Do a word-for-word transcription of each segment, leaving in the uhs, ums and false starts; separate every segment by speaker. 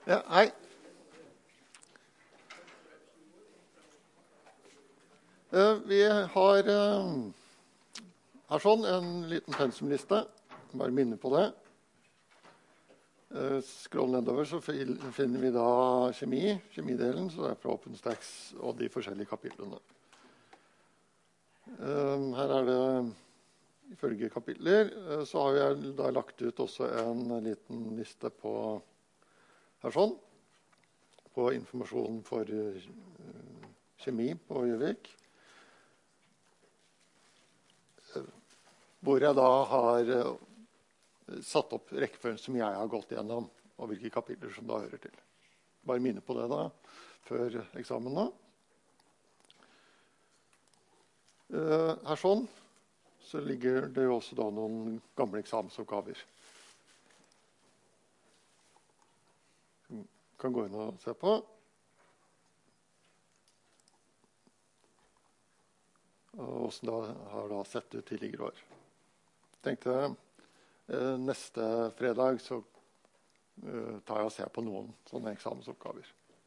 Speaker 1: Ja, hei. Uh, vi har uh, her sånn en liten pensumliste. Bare minne på det. Uh, scroll nedover så finner vi da kjemi, kjemidelen, så det er fra OpenStax og de forskjellige kapitlene. Uh, her er det ifølge kapitler, uh, så har vi da lagt ut også en liten liste på her sånn, på informasjon for uh, kjemi på Gjøvik. Hvor jeg da har uh, satt opp rekkefølgen som jeg har gått gjennom, og hvilke kapitler som da hører til. Bare minne på det da, før eksamen nå. Uh, her sånn, så ligger det jo også da noen gamle eksamensoppgaver. Som kan gå inn og se på. Og hvordan det har da sett ut tidligere år. Tenkte eh, neste fredag så eh, tar jeg og ser på noen sånne eksamensoppgaver.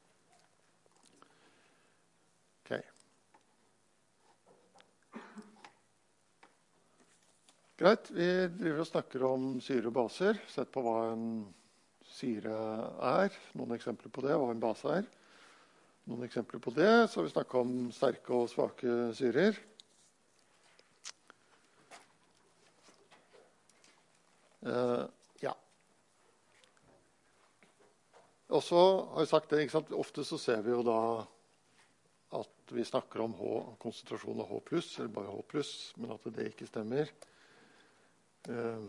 Speaker 1: Ok. Greit, vi driver og snakker om syre og baser. Sett på hva en syre er. Noen eksempler på det, hva en base er. Noen eksempler på det. Så har vi snakket om sterke og svake syrer. Uh, ja. Og så har jeg sagt det, ikke sant? Ofte så ser vi jo da at vi snakker om H, konsentrasjon av H pluss, eller bare H pluss, men at det ikke stemmer. Uh,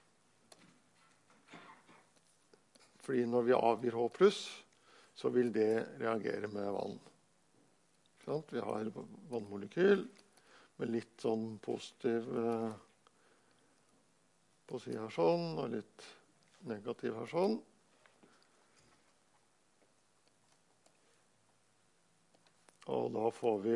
Speaker 1: fordi når vi avgir H pluss, så vil det reagere med vann. Ikke sant? Vi har vannmolekyl med litt sånn positiv uh, på siden her sånn, og litt negativ her sånn. Og da får vi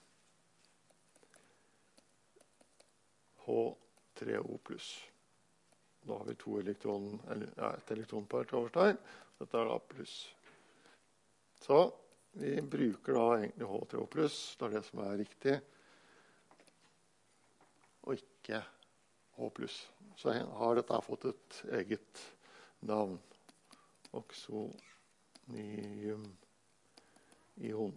Speaker 1: H tre O pluss. Da har vi to elektron, eller ja, et elektronpar til overs der. Dette er da pluss. Så vi bruker da egentlig H tre O pluss, det er det som er riktig, og ikke H pluss. Så har dette fått et eget navn. Oxonium ion.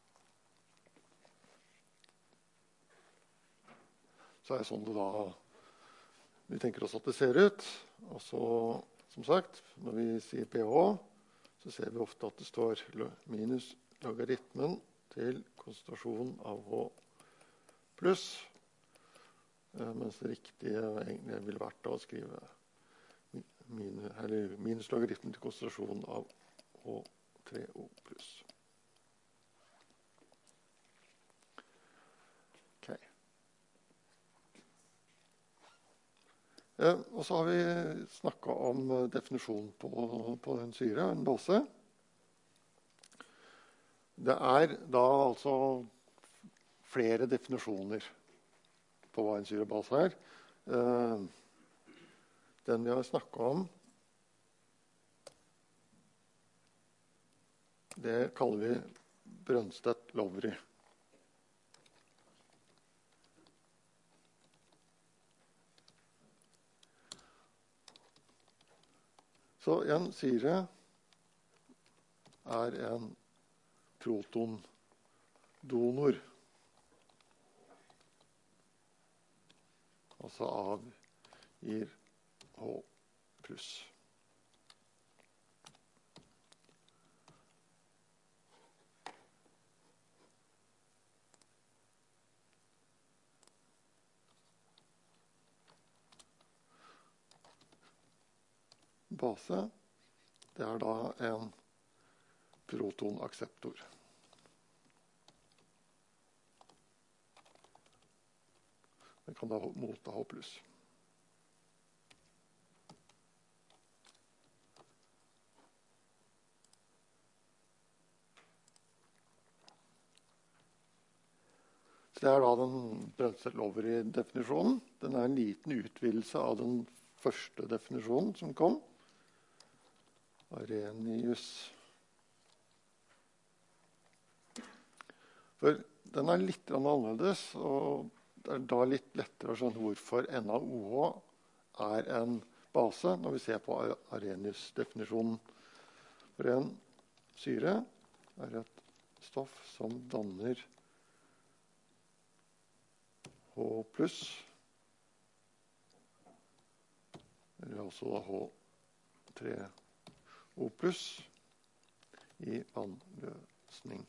Speaker 1: Så er det sånn det da vi tenker oss at det ser ut. Og så, som sagt, når vi sier pH, så ser vi ofte at det står minus logaritmen til konsentrasjon av H pluss. Mens det riktige egentlig ville vært å skrive minus, eller minus logaritmen til konsentrasjon av H tre O pluss. Ok. Eh, og så har vi snakket om definisjonen på, på en syre, en base. Det er da altså flere definisjoner på hva en syrebase er. Uh, den vi har snakket om, det kaller vi Brønstedt-Lowry. Så en syre er en protondonor. Altså avgir H pluss. Base, det er da en protonakseptor. Den kan da motta H pluss. Så det er da den Brønstedt-Lowry-definisjonen. Den er en liten utvidelse av den første definisjonen som kom. Arrhenius. For den er litt annerledes, og det er da litt lettere å skjønne hvorfor NaOH er en base når vi ser på Arrhenius-definisjonen. For en syre er et stoff som danner H pluss, eller altså da H tre O pluss i vannløsning.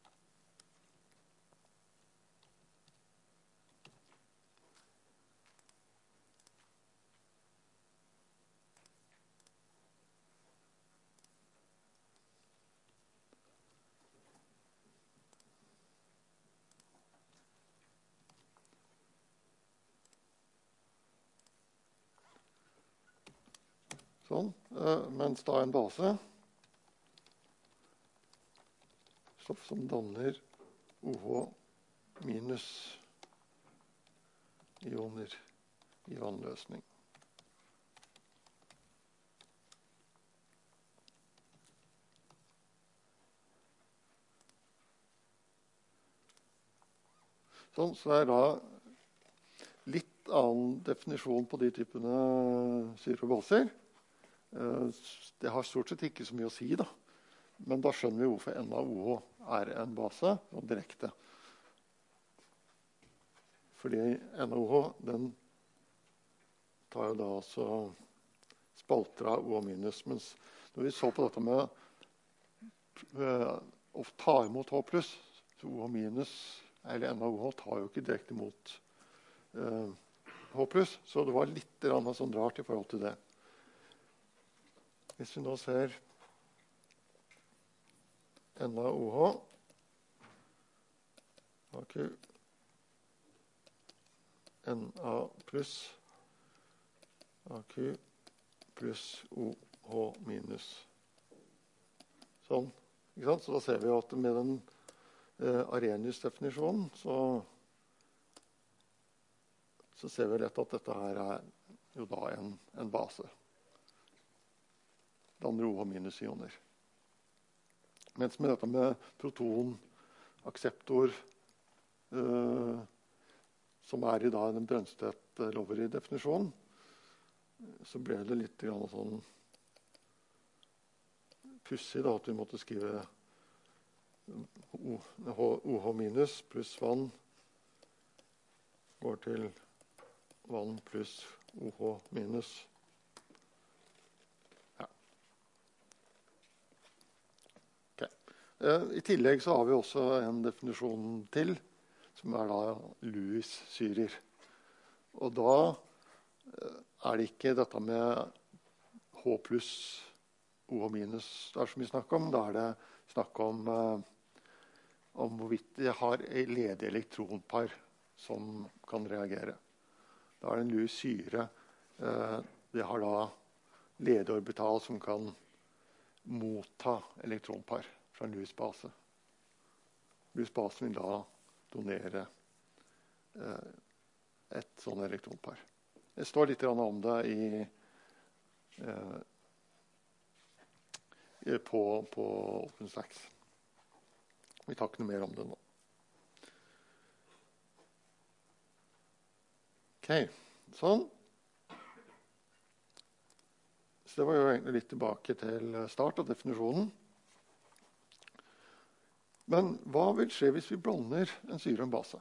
Speaker 1: Sånn, mens da en base, stoff som danner OH minus ioner i vannløsning. Sånn, så er da litt annen definisjon på de typene syre og baser. Det har stort sett ikke så mye å si, da. Men da skjønner vi hvorfor NaOH er en base, sånn direkte. Fordi NaOH, den tar jo da altså spalter av OH minus. Mens når vi så på dette med å ta imot H pluss, så OH minus, eller NaOH, tar jo ikke direkte imot uh, H pluss. Så det var litt sånn rart i forhold til det. Hvis vi nå ser NaOH, AQ, Na pluss, AQ pluss OH minus. Sånn, ikke sant? Så da ser vi at med den eh, Arrhenius-definisjonen, så, så ser vi rett at dette her er jo da en, en base. Danner OH minus ioner. Mens med dette med proton, akseptor, øh, som er i da den Brønstedt-Lowery-definisjonen, så ble det litt grann sånn pussig da, at vi måtte skrive OH minus pluss vann går til vann pluss OH minus. I tillegg så har vi også en definisjon til, som er da Lewis-syrer. Og da er det ikke dette med H pluss, OH minus det er så mye snakk om. Da er det snakk om, om hvorvidt de har ledige elektronpar som kan reagere. Da er det en Lewis-syre. Det har da ledig orbital som kan motta elektronpar fra en Lewis-base. Lewis-basen vil da donere eh, et sånn elektronpar. Det står litt om det i, eh, på, på OpenStax. Vi tar ikke noe mer om det nå. Ok, sånn. Så det var jo egentlig litt tilbake til start av definisjonen. Men hva vil skje hvis vi blander en syre og en base?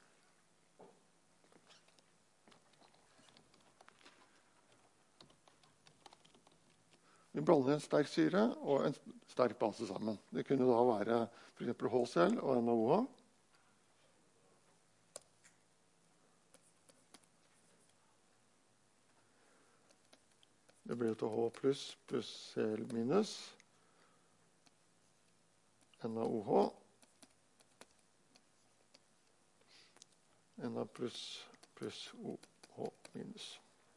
Speaker 1: Vi blander en sterk syre og en sterk base sammen. Det kunne da være for eksempel HCl og NaOH. Det blir til H pluss pluss Cl minus. NaOH. Na pluss pluss OH minus.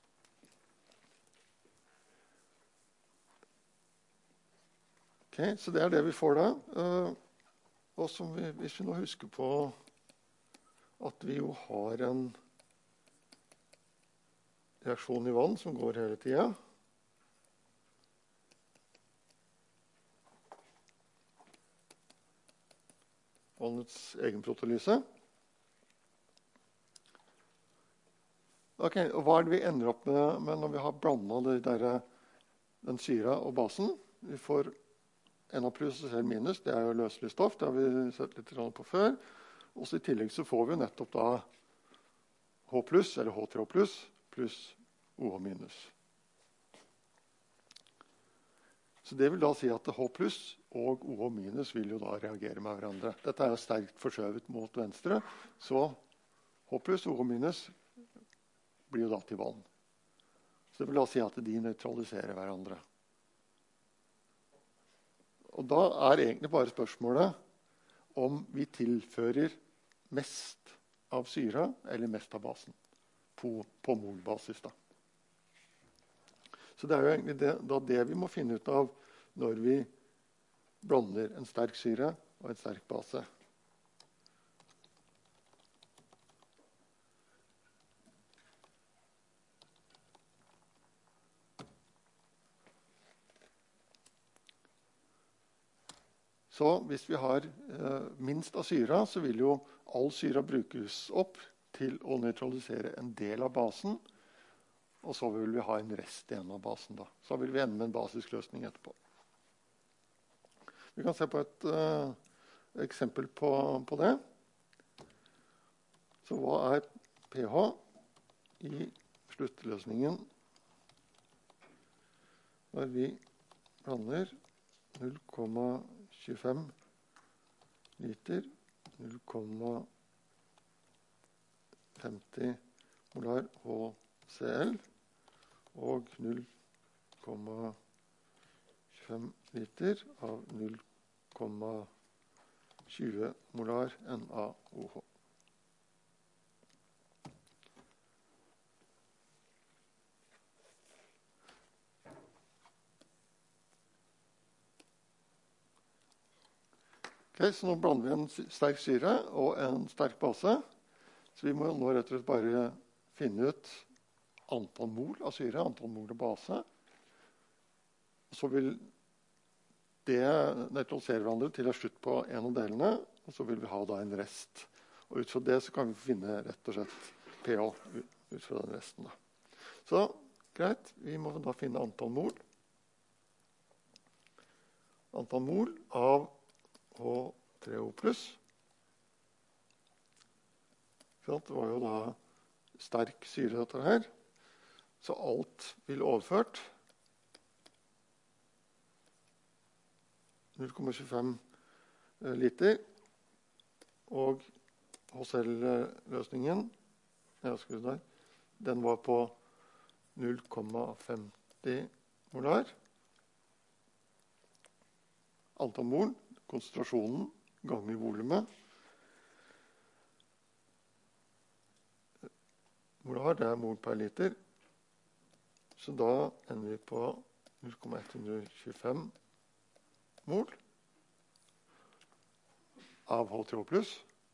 Speaker 1: Ok, så det er det vi får da. Uh, og som vi, hvis vi nå husker på at vi jo har en reaksjon i vann som går hele tiden, vannets egen protolyse. Ok, og hva er det vi ender opp med, med når vi har blandet det der, den syra og basen? Vi får Na pluss og Cl minus, det er jo løselig stoff, det har vi sett litt på før. Og så i tillegg så får vi nettopp da H pluss, eller H tre O pluss, pluss OH minus. Så det vil da si at H pluss og OH minus vil jo da reagere med hverandre. Dette er jo sterkt forskjøvet mot venstre, så H pluss og OH minus blir jo da til vann. Så det vil da si at de nøytraliserer hverandre. Og da er egentlig bare spørsmålet om vi tilfører mest av syra eller mest av basen på, på molbasis da. Så det er jo egentlig det, da det vi må finne ut av når vi blander en sterk syre og en sterk base. Så hvis vi har eh, minst av syra, så vil jo all syra brukes opp til å nøytralisere en del av basen, og så vil vi ha en rest igjen av basen da. Så vil vi ende med en basisk løsning etterpå. Vi kan se på et uh, eksempel på, på det. Så hva er pH i sluttløsningen når vi blander null komma tjuefem liter, null komma femti molar HCl og null komma tjuefem liter av null komma tjue molar NaOH. Okay, så nå blander vi en sterk syre og en sterk base. Så vi må nå rett og slett bare finne ut antall mol av syre, antall mol av base. Og så vil det nøytralisere hverandre til å slutt på en av delene, og så vil vi ha da en rest. Og ut fra det så kan vi finne rett og slett pH ut fra den resten da. Så greit, vi må da finne antall mol. Antall mol av H tre O pluss. Det var jo da sterk syre dette her. Så alt vil overført. null komma tjuefem liter. Og HCl-løsningen, den var på null komma femti molar. Antall mol, konsentrasjonen, ganger volumet. Molar, det er mol per liter. Så da ender vi på null komma ett hundre tjuefem mol av H tre O pluss.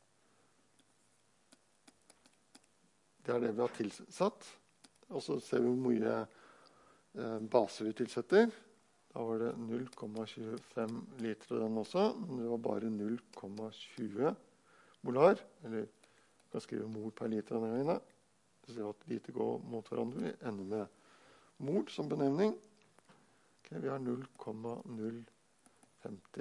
Speaker 1: Det er det vi har tilsatt. Og så ser vi hvor mye eh, base vi tilsetter. Da var det null komma tjuefem liter av den også, men det var bare null komma tjue molar, eller vi kan skrive mol per liter av den gangen. Så ser vi at liter går mot hverandre, vi ender med mol som benevning. Okay, vi har null komma null femti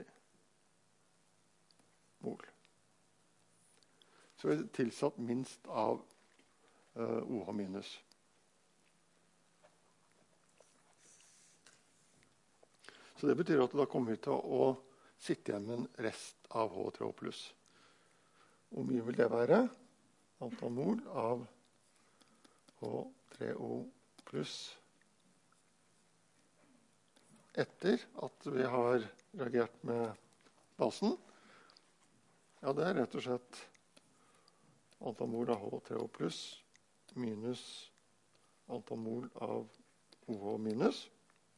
Speaker 1: mol. Så vi har tilsatt minst av uh, OH minus. Så det betyr at da kommer vi til å sitte igjen med en rest av H tre O pluss. Hvor mye vil det være? Antall mol av H tre O pluss etter at vi har reagert med basen. Ja, det er rett og slett antall mol av H tre O pluss minus antall mol av OH minus.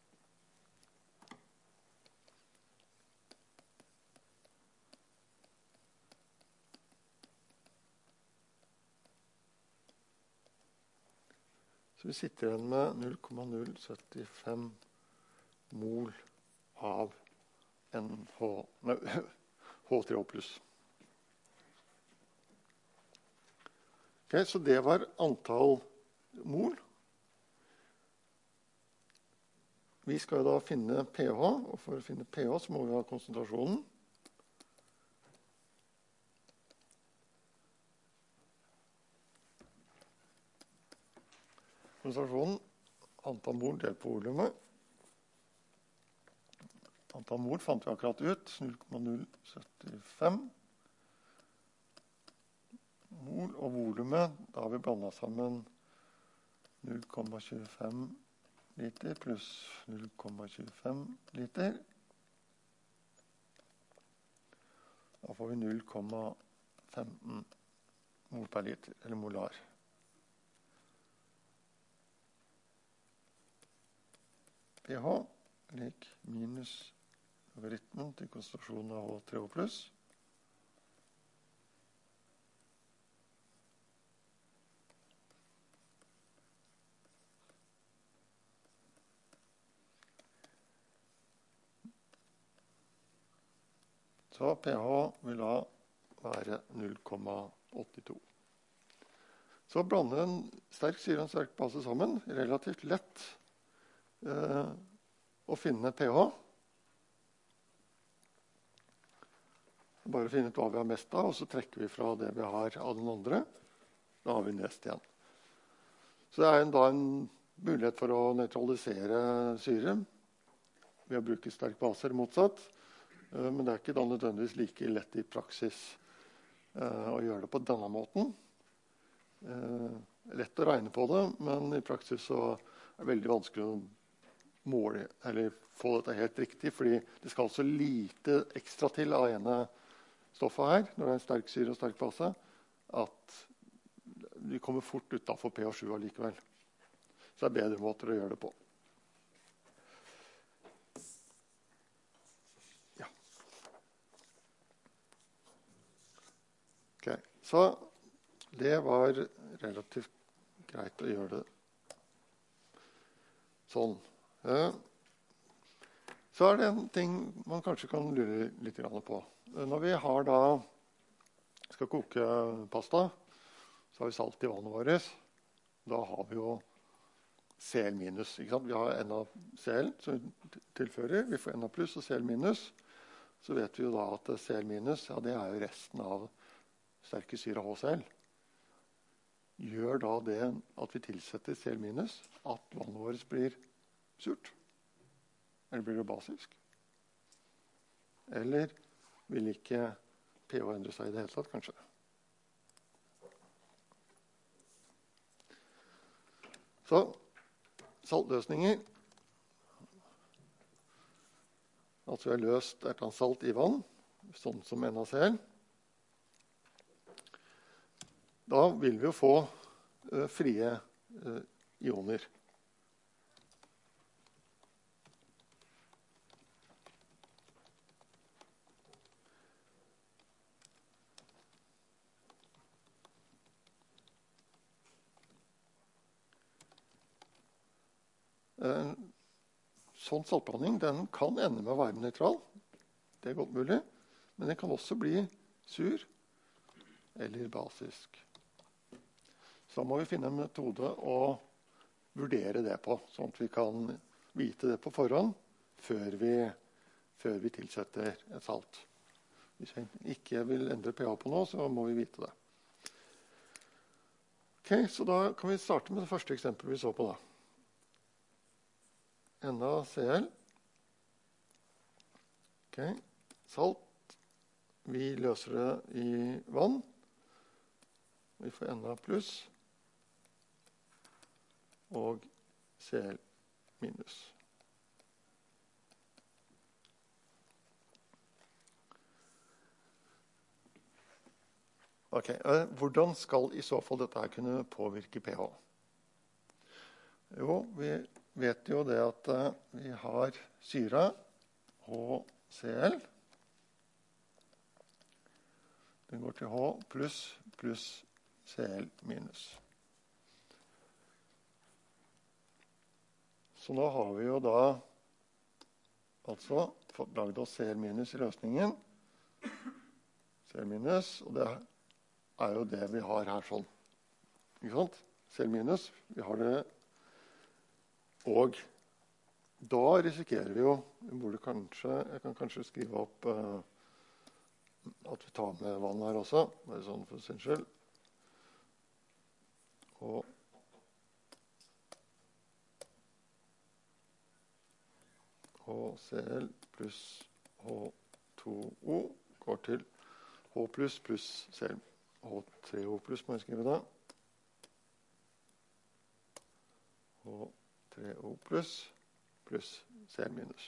Speaker 1: Så vi sitter igjen med null komma null syttifem mol av N H, nei, H tre O pluss. Okay, så det var antall mol. Vi skal da finne pH, og for å finne pH så må vi ha konsentrasjonen. Konsentrasjonen, antall mol delt på volumet. Antall mol fant vi akkurat ut, null komma null syv fem. Mol og volumet, da har vi blandet sammen null komma tjuefem liter pluss null komma tjuefem liter. Da får vi null komma femten mol per liter, eller molar. pH lik minus logaritmen til konsentrasjonen av H tre O pluss. Så pH vil da være null komma åttito. Så blander en sterk syre og en sterk base sammen. Relativt lett eh, å finne pH. Bare finne ut hva vi har mest av, og så trekker vi fra det vi har av den andre. Da har vi nest igjen. Så det er en, da en mulighet for å nøytralisere syre ved å bruke sterk base eller motsatt. Men det er ikke da nødvendigvis like lett i praksis uh, å gjøre det på denne måten. Uh, lett å regne på det, men i praksis så er det veldig vanskelig å måle, eller få dette helt riktig, fordi det skal så lite ekstra til av ene stoffet her, når det er en sterk syre og sterk base, at vi kommer fort utenfor pH sju allikevel. Så det er bedre måter å gjøre det på. Okay. Så det var relativt greit å gjøre det sånn. Så er det en ting man kanskje kan lure litt på. Når vi har da, skal koke pasta, så har vi salt i vannet vårt. Da har vi jo Cl minus. Ikke sant? Vi har NaCl som vi tilfører. Vi får Na pluss og Cl minus. Så vet vi jo da at Cl minus, ja, det er jo resten av sterke syre HCl. Gjør da det at vi tilsetter Cl minus, at vannet vårt blir surt? Eller blir det basisk? Eller vil ikke pH endre seg i det hele tatt, kanskje? Så, saltløsninger. Altså vi har løst et eller annet salt i vann, sånn som NaCl. Da vil vi jo få uh, frie uh, ioner. Uh, sånn saltblanding, den kan ende med å være nøytral. Det er godt mulig. Men den kan også bli sur eller basisk. Så da må vi finne en metode å vurdere det på, sånn at vi kan vite det på forhånd før vi, før vi tilsetter et salt. Hvis vi ikke vil endre pH på noe, så må vi vite det. Ok, så da kan vi starte med det første eksempelet vi så på da. NaCl. Ok, salt. Vi løser det i vann. Vi får Na pluss og Cl minus. Ok, eh, hvordan skal i så fall dette her kunne påvirke pH? Jo, vi vet jo det at eh, vi har syre, HCl. Den går til H pluss pluss Cl minus. Så nå har vi jo da altså fått laget oss Cl minus i løsningen. Cl minus, og det er jo det vi har her sånn. Ikke sant? Cl minus. Vi har det. Og da risikerer vi jo, vi burde kanskje, jeg kan kanskje skrive opp uh, at vi tar med vann her også, bare sånn for sin skyld. Og HCl pluss H to O går til H pluss pluss Cl. H tre O pluss må jeg skrive da. H tre O pluss pluss Cl minus.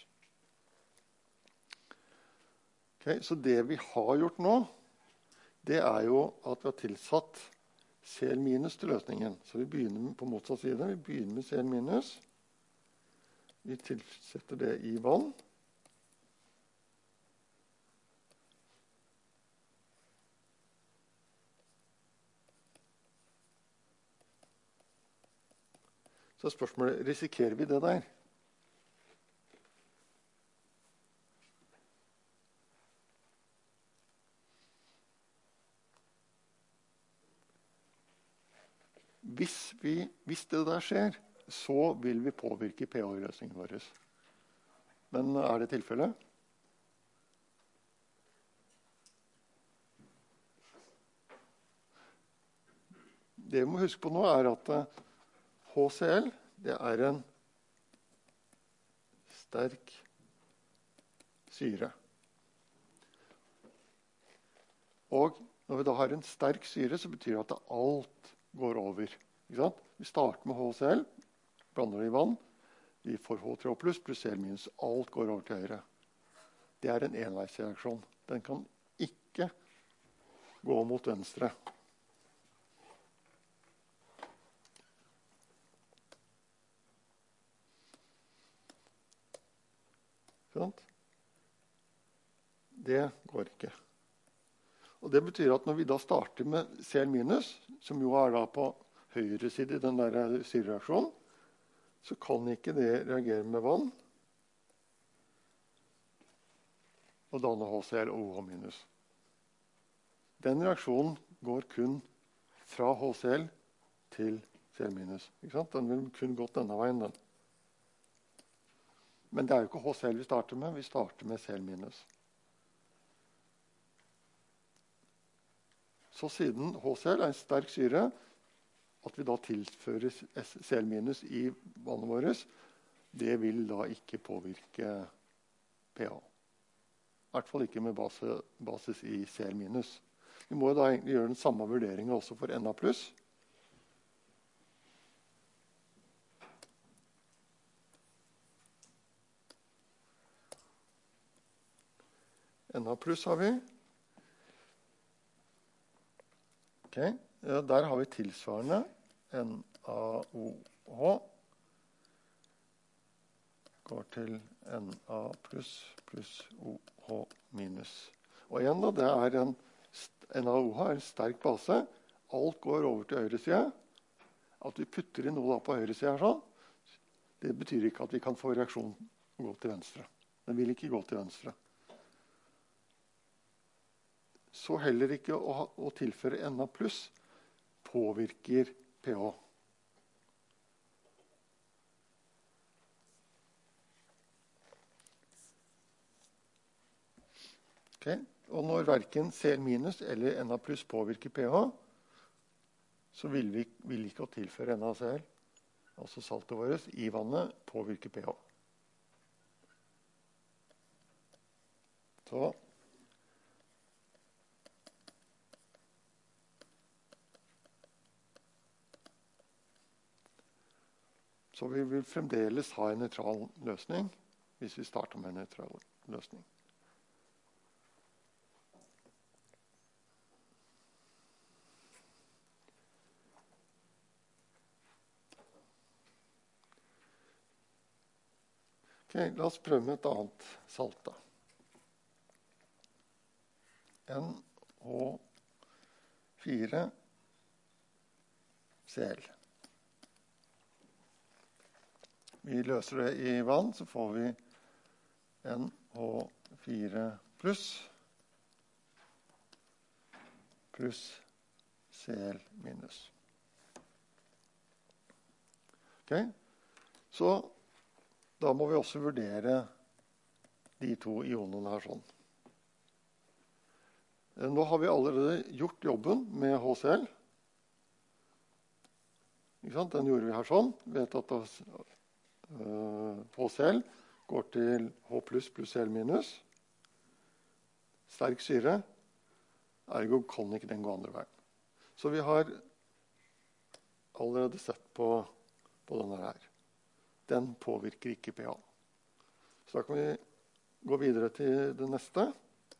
Speaker 1: Okay, så det vi har gjort nå, det er jo at vi har tilsatt Cl minus til løsningen. Så vi begynner på motsatt side. Vi begynner med Cl minus. Vi tilsetter det i vann. Så spørsmålet, risikerer vi det der? Hvis, vi, hvis det der skjer, så vil vi påvirke pH-løsningen vår. Men er det tilfellet? Det vi må huske på nå er at HCl, det er en sterk syre. Og når vi da har en sterk syre, så betyr det at alt går over. Ikke sant? Vi starter med HCl, blander det i vann, vi får H tre O pluss pluss Cl minus, alt går over til høyre. Det er en enveisreaksjon. Den kan ikke gå mot venstre. Det går ikke. Og det betyr at når vi da starter med Cl minus, som jo er da på høyre side i den der syrereaksjonen, så kan ikke det reagere med vann og danne HCl og OH minus. Den reaksjonen går kun fra HCl til Cl minus. Ikke sant? Den vil kun gått denne veien, den. Men det er jo ikke HCl vi starter med, vi starter med Cl minus. Så siden HCl er en sterk syre, at vi da tilfører Cl minus i vannet vårt, det vil da ikke påvirke pH. I hvert fall ikke med base, basis i Cl minus. Vi må da egentlig gjøre den samme vurderingen også for Na pluss. Na pluss har vi. Ok, ja, der har vi tilsvarende NaOH går til Na pluss pluss OH minus. Og igjen da, det er en, NaOH er en sterk base. Alt går over til høyre side. At vi putter inn noe da på høyre side her sånn, det betyr ikke at vi kan få reaksjonen gå til venstre. Den vil ikke gå til venstre. Så heller ikke å, ha, å tilføre Na pluss påvirker pH. Okay. Og når hverken Cl minus eller Na pluss påvirker pH, så vil vi vil ikke å tilføre NaCl, altså saltet vårt, i vannet påvirker pH. Så Så vi vil fremdeles ha en nøytral løsning hvis vi starter med en nøytral løsning. Ok, la oss prøve med et annet salt da. N H fire Cl. Vi løser det i vann, så får vi N H fire pluss pluss Cl minus. Okay? Så da må vi også vurdere de to ionene her sånn. Nå har vi allerede gjort jobben med H C l. Ikke sant? Den gjorde vi her sånn. Vi vet at uh, H C l går til H pluss pluss Cl minus. Sterk syre. Ergo kan ikke den gå andre veien. Så vi har allerede sett på, på denne her. Den påvirker ikke pH. Så da kan vi gå videre til det neste.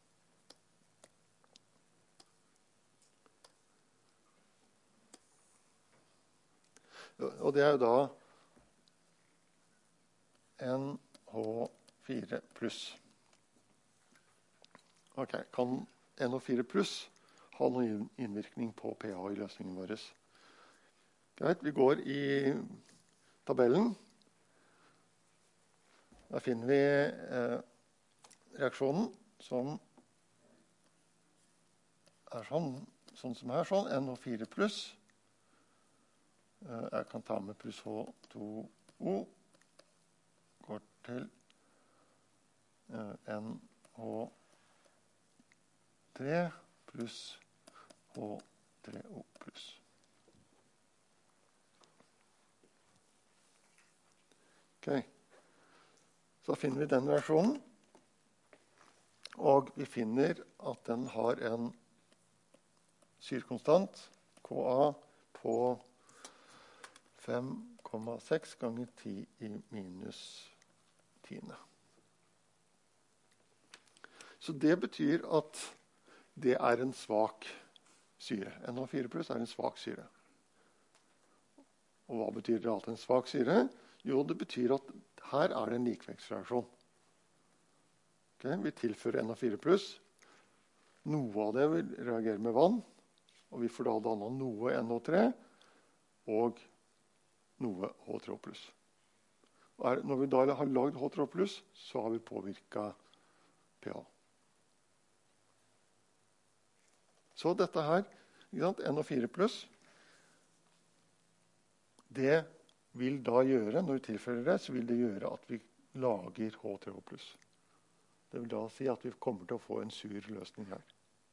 Speaker 1: Og det er jo da N H fire pluss. Ok, kan N H fire pluss ha noen innvirkning på pH i løsningen vår? Greit, vi går i tabellen. Da finner vi eh, reaksjonen som er sånn, sånn som her, sånn, N H fire pluss. Jeg kan ta med pluss H to O, går til N H tre pluss H tre O pluss. Ok, så finner vi den reaksjonen, og vi finner at den har en syrekonstant, K A, på fem komma seks ganger ti i minus tiende. Så det betyr at det er en svak syre. N H fire pluss er en svak syre. Og hva betyr det at en svak syre? Jo, det betyr at her er det en likevektsreaksjon. Okay, vi tilfører N H fire pluss. Noe av det vil reagere med vann, og vi får da dannet noe N H tre, og noe H tre O pluss. Og når vi da har laget H tre O pluss, så har vi påvirket pH. Så dette her, ikke sant, N H fire pluss, det vil da gjøre, når vi tilfører det, så vil det gjøre at vi lager H tre O pluss. Det vil da si at vi kommer til å få en sur løsning her.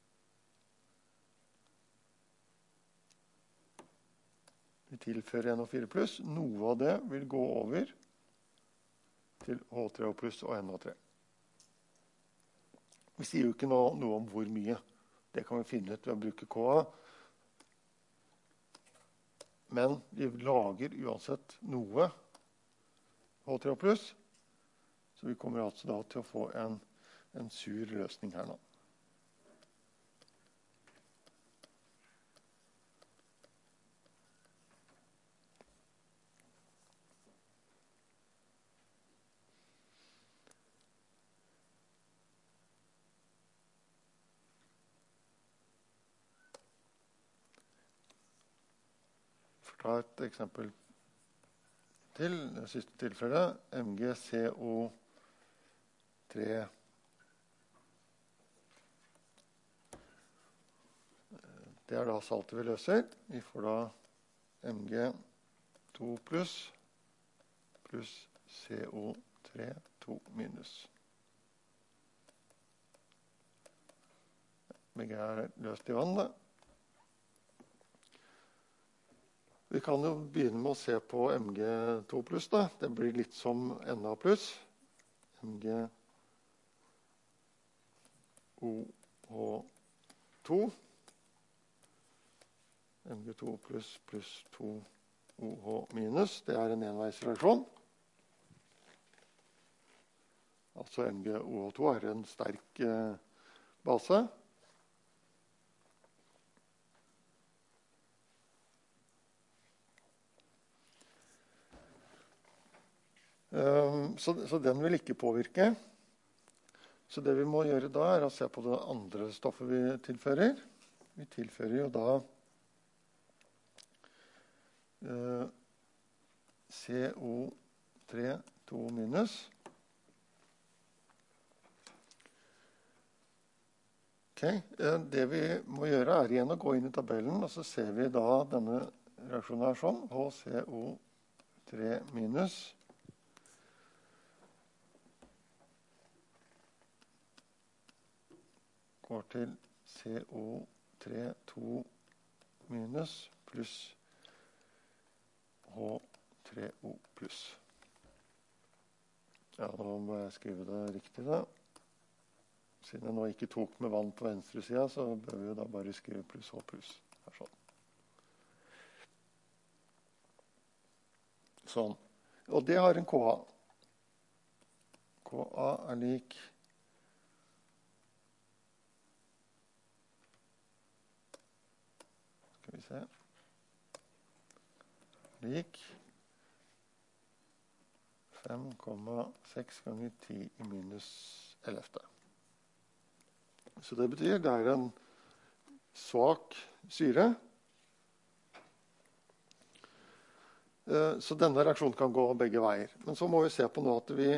Speaker 1: Vi tilfører N H fire pluss. Noe av det vil gå over til H tre O pluss og N H tre. Vi sier jo ikke noe, noe om hvor mye. Det kan vi finne ut ved å bruke K A. Men vi lager uansett noe H tre O pluss. Så vi kommer altså da til å få en, en sur løsning her nå. Ta et eksempel til, det siste tilfellet, M G C O tre. Det er da saltet vi løser. Vi får da M G to pluss pluss C O tre to minus. Begge er løst i vann da. Vi kan jo begynne med å se på M G to pluss da. Det blir litt som N A pluss. M G O H to. M G to pluss pluss to O H minus. Det er en enveisreaksjon. Altså M G O H to er en sterk eh, base. Så, så den vil ikke påvirke. Så det vi må gjøre da er å se på det andre stoffet vi tilfører. Vi tilfører jo da eh, C O tre to minus. Okay. Det vi må gjøre er igjen å gå inn i tabellen, og så ser vi da denne reaksjonen her sånn, H C O tre minus går til C O tre to minus pluss H tre O pluss. Ja, nå må jeg skrive det riktig da. Siden jeg nå ikke tok med vann på venstre siden, så bør vi jo da bare skrive pluss H pluss. Her sånn. Sånn. Og det har en K A. K A er lik Skal vi se. Lik fem komma seks ganger ti i minus ellevte. Så det betyr det er en svak syre. Så denne reaksjonen kan gå begge veier. Men så må vi se på nå at vi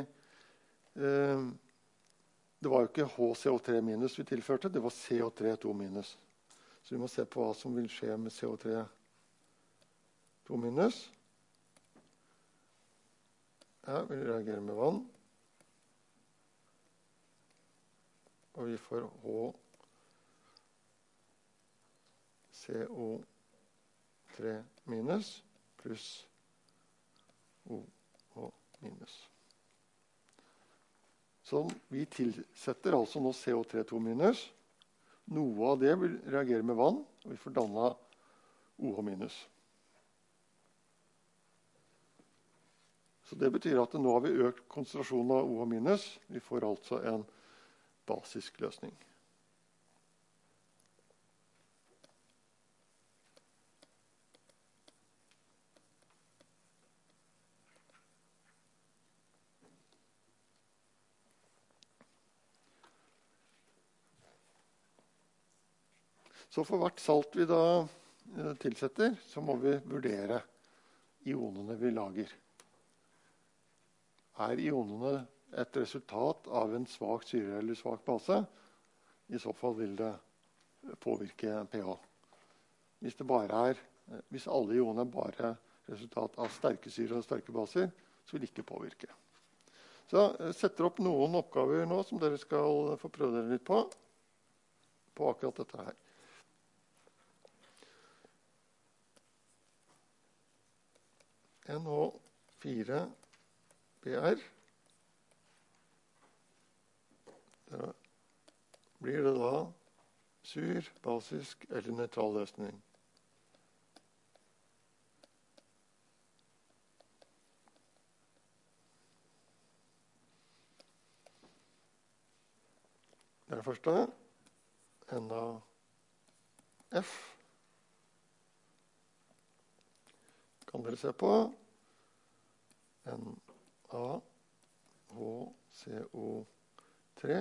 Speaker 1: det var jo ikke H C O tre minus vi tilførte, det var C O tre to minus. Så vi må se på hva som vil skje med C O tre to minus. Ja, vi reagerer med vann. Og vi får H C O tre minus pluss O H minus. Så vi tilsetter altså nå C O tre to minus. Noe av det vil reagere med vann, og vi får dannet O H minus. Så det betyr at nå har vi økt konsentrasjonen av O H minus. Vi får altså en basisk løsning. Så for hvert salt vi da tilsetter, så må vi vurdere ionene vi lager. Er ionene et resultat av en svak syre eller svak base? I så fall vil det påvirke pH. Hvis, det bare er, hvis alle ionene er bare resultat av sterke syre og sterke baser, så vil det ikke påvirke. Så jeg setter opp noen oppgaver nå som dere skal få prøve dere litt på, på akkurat dette her. N H fire B R. Da blir det da sur, basisk eller nøytral løsning. Det er det første. N A F. Kan dere se på. N A H C O tre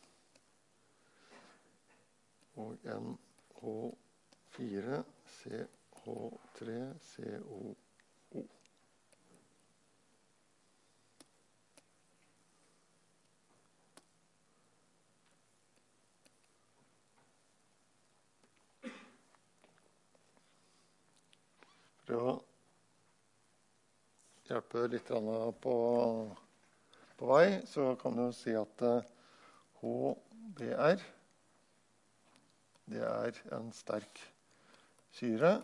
Speaker 1: og N H fire C H tre C O O. For å hjelpe litt på, på vei, så kan du si at H B R det er en sterk syre,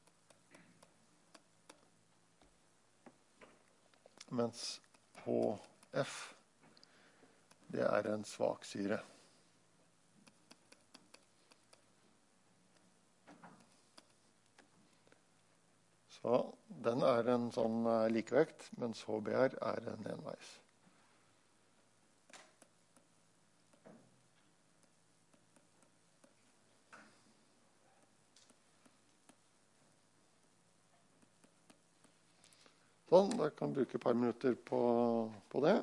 Speaker 1: mens H F det er en svak syre. Så den er en sånn likevekt, mens H B R er en enveis. Sånn, da kan vi bruke et par minutter på, på det.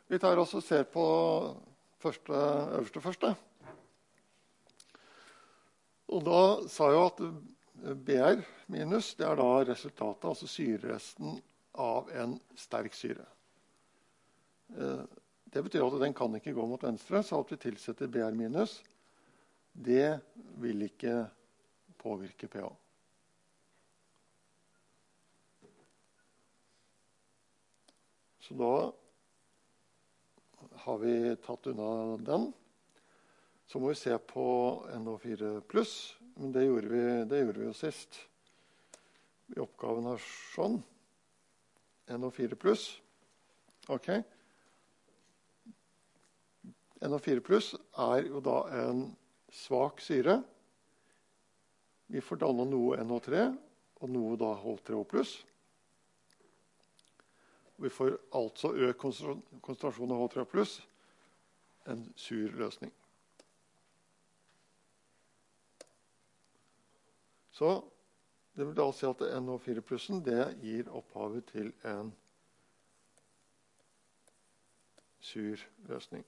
Speaker 1: Vi tar også og ser på første, øverste første. Og da sa jeg at B R minus, det er da resultatet, altså syreresten av en sterk syre. Det betyr at den kan ikke gå mot venstre, så at vi tilsetter B R minus, det vil ikke påvirke pH. Så da har vi tatt unna den. Så må vi se på N O fire pluss, men det gjorde vi, det gjorde vi jo sist. I oppgaven her sånn. N O fire pluss. Ok. N O fire pluss er jo da en svak syre. Vi får danne noe N O tre, og noe da H tre O pluss. Vi får altså økt konsentrasjon av H tre O pluss, en sur løsning. Så det vil da si at N O fire plussen, det gir opphavet til en sur løsning.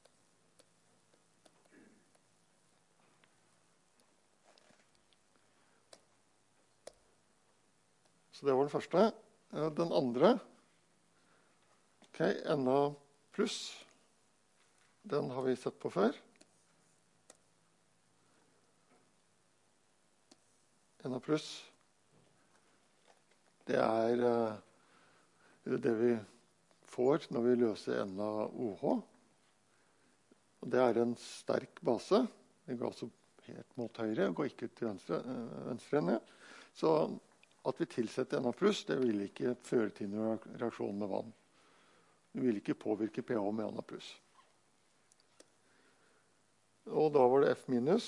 Speaker 1: Så det var den første. Den andre, ok, Na pluss, den har vi sett på før. Na pluss, det er uh, det vi får når vi løser NaOH. Og det er en sterk base. Den går altså helt mot høyre, og går ikke til venstre, uh, venstre ned. Så at vi tilsetter Na pluss, det vil ikke føre til noen reaksjon med vann. Det vil ikke påvirke pH med Na pluss. Og da var det F minus.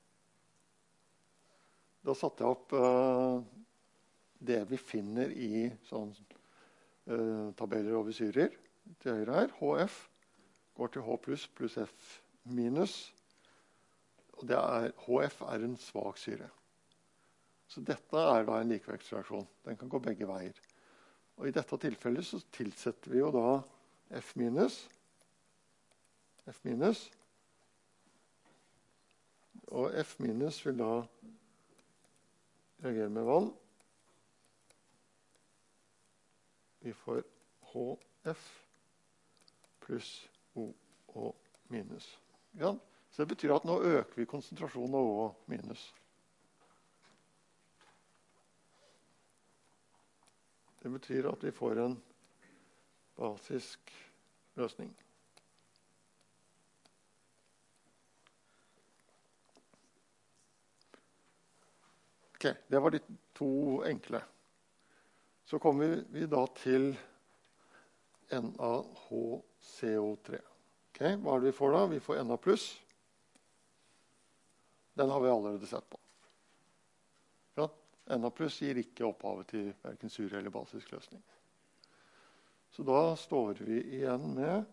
Speaker 1: Da satte jeg opp uh, det vi finner i sånn, uh, tabeller over syrer. Til høyre her, H F går til H pluss pluss F minus. Og det er, H F er en svak syre. Så dette er da en likevektsreaksjon. Den kan gå begge veier. Og i dette tilfellet så tilsetter vi jo da F minus. F minus. Og F minus vil da reagere med vann. Vi får H F pluss O og minus. Ja? Så det betyr at nå øker vi konsentrasjonen av O minus. Det betyr at vi får en basisk løsning. Ok, det var de to enkle. Så kommer vi da til NaHCO tre. Ok, hva er det vi får da? Vi får Na pluss. Den har vi allerede sett på. Ja, Na pluss gir ikke opphavet til hverken sur eller basisk løsning. Så da står vi igjen med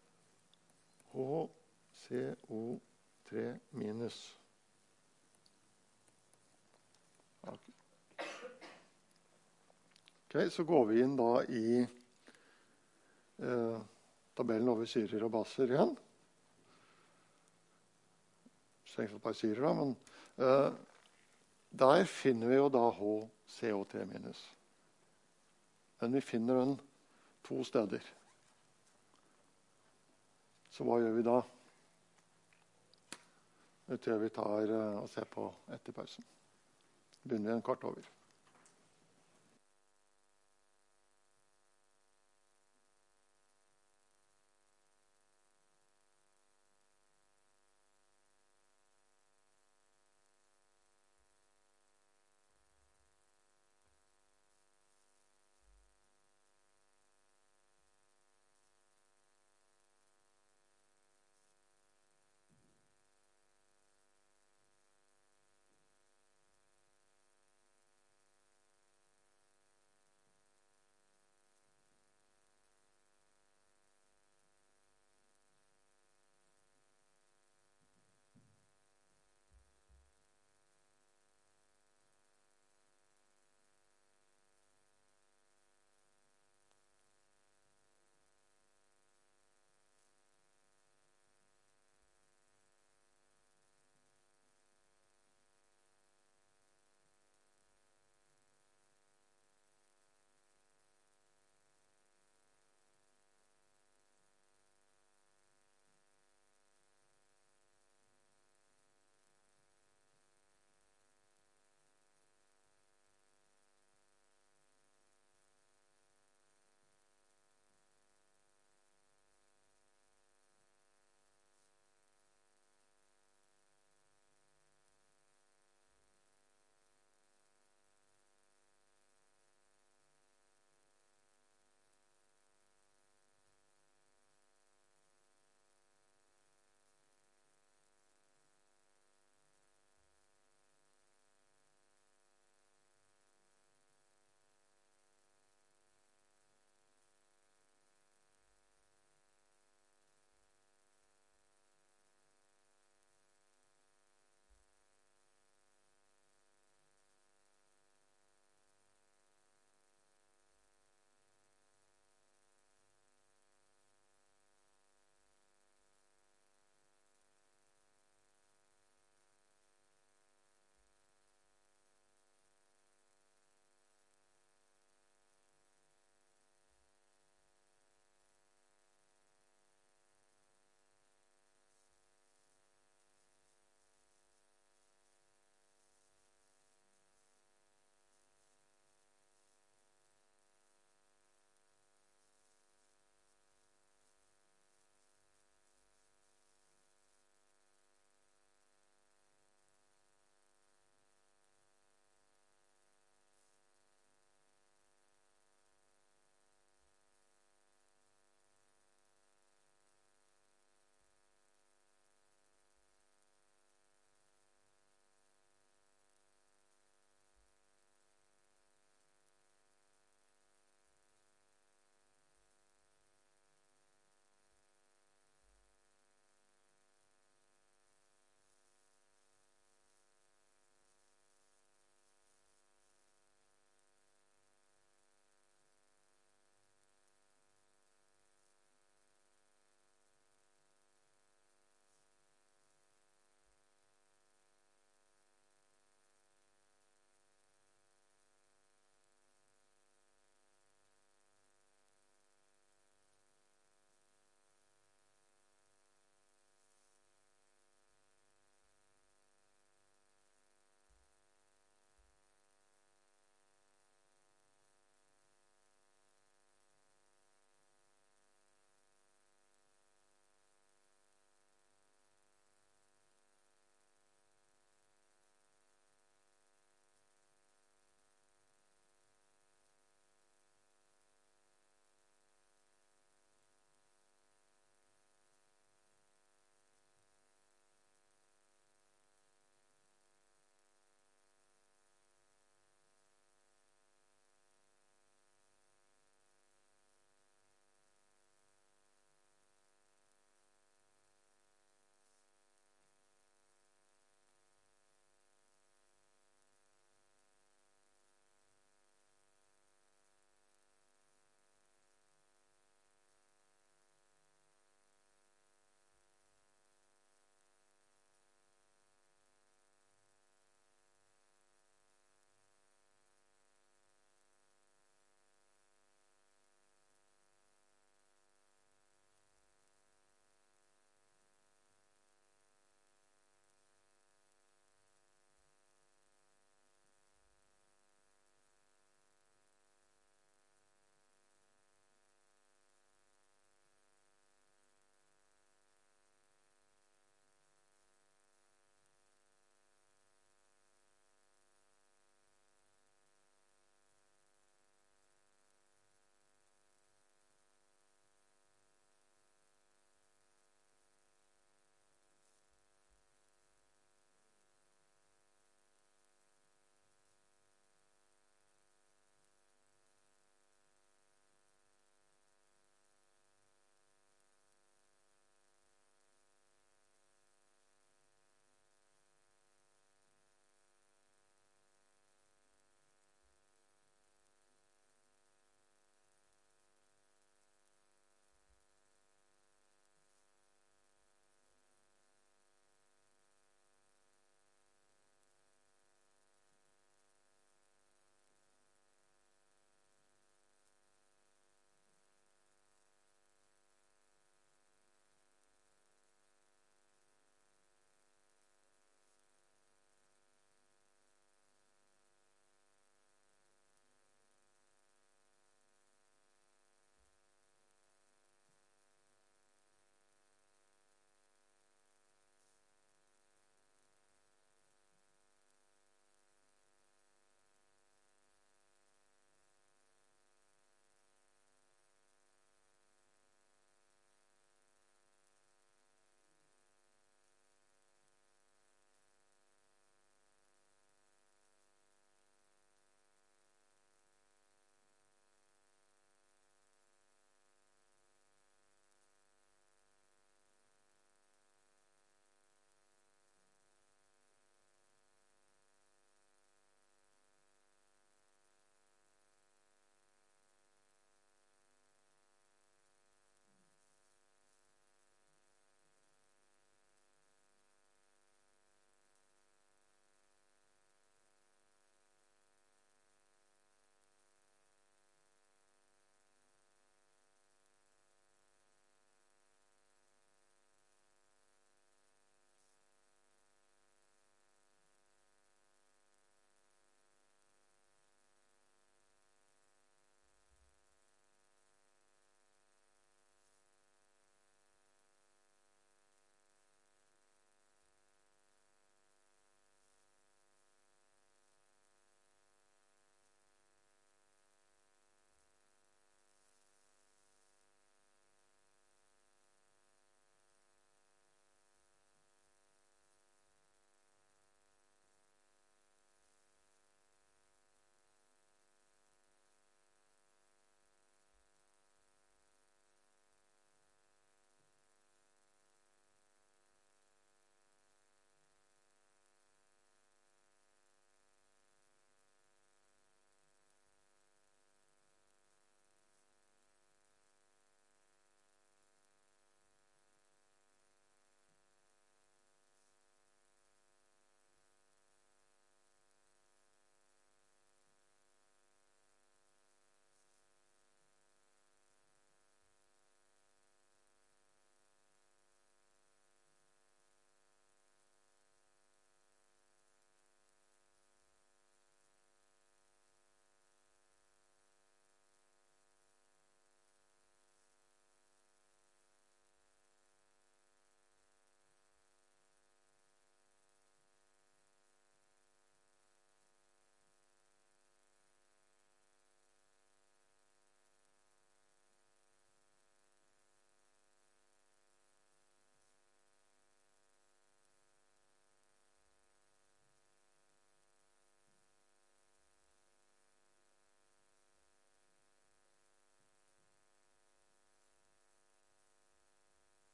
Speaker 1: H C O tre minus. Ok, så går vi inn da i eh, tabellen over syrer og baser igjen. Strengt tatt bare syrer da, men eh, der finner vi jo da H C O tre minus. Men vi finner den to steder. Så hva gjør vi da? Det tror jeg vi tar uh, og ser på etter pausen. Begynner vi en kvart over.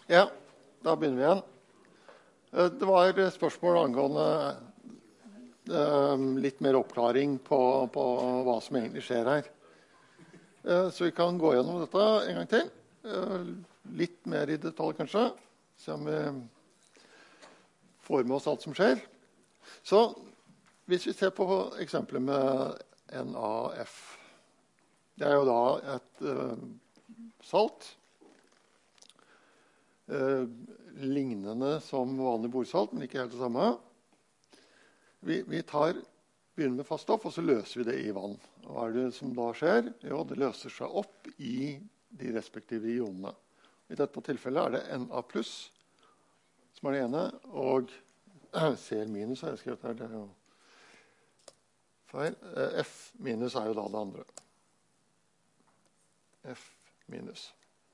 Speaker 1: Ja, da begynner vi igjen. Eh, Det var spørsmål angående eh, litt mer oppklaring på, på hva som egentlig skjer her. Eh, Så vi kan gå gjennom dette en gang til. Eh, Litt mer i detalj kanskje, se om vi får med oss alt som skjer. Så hvis vi ser på eksempelet med N A F, det er jo da et eh, salt, eh, lignende som vanlig bordsalt, men ikke helt det samme. Vi, vi tar, begynner med fast stoff, og så løser vi det i vann. Og hva er det som da skjer? Jo, det løser seg opp i de respektive ionene. I dette tilfellet er det Na pluss, som er det ene, og Cl minus har jeg skrevet her, det er jo feil. F minus er jo da det andre. F minus.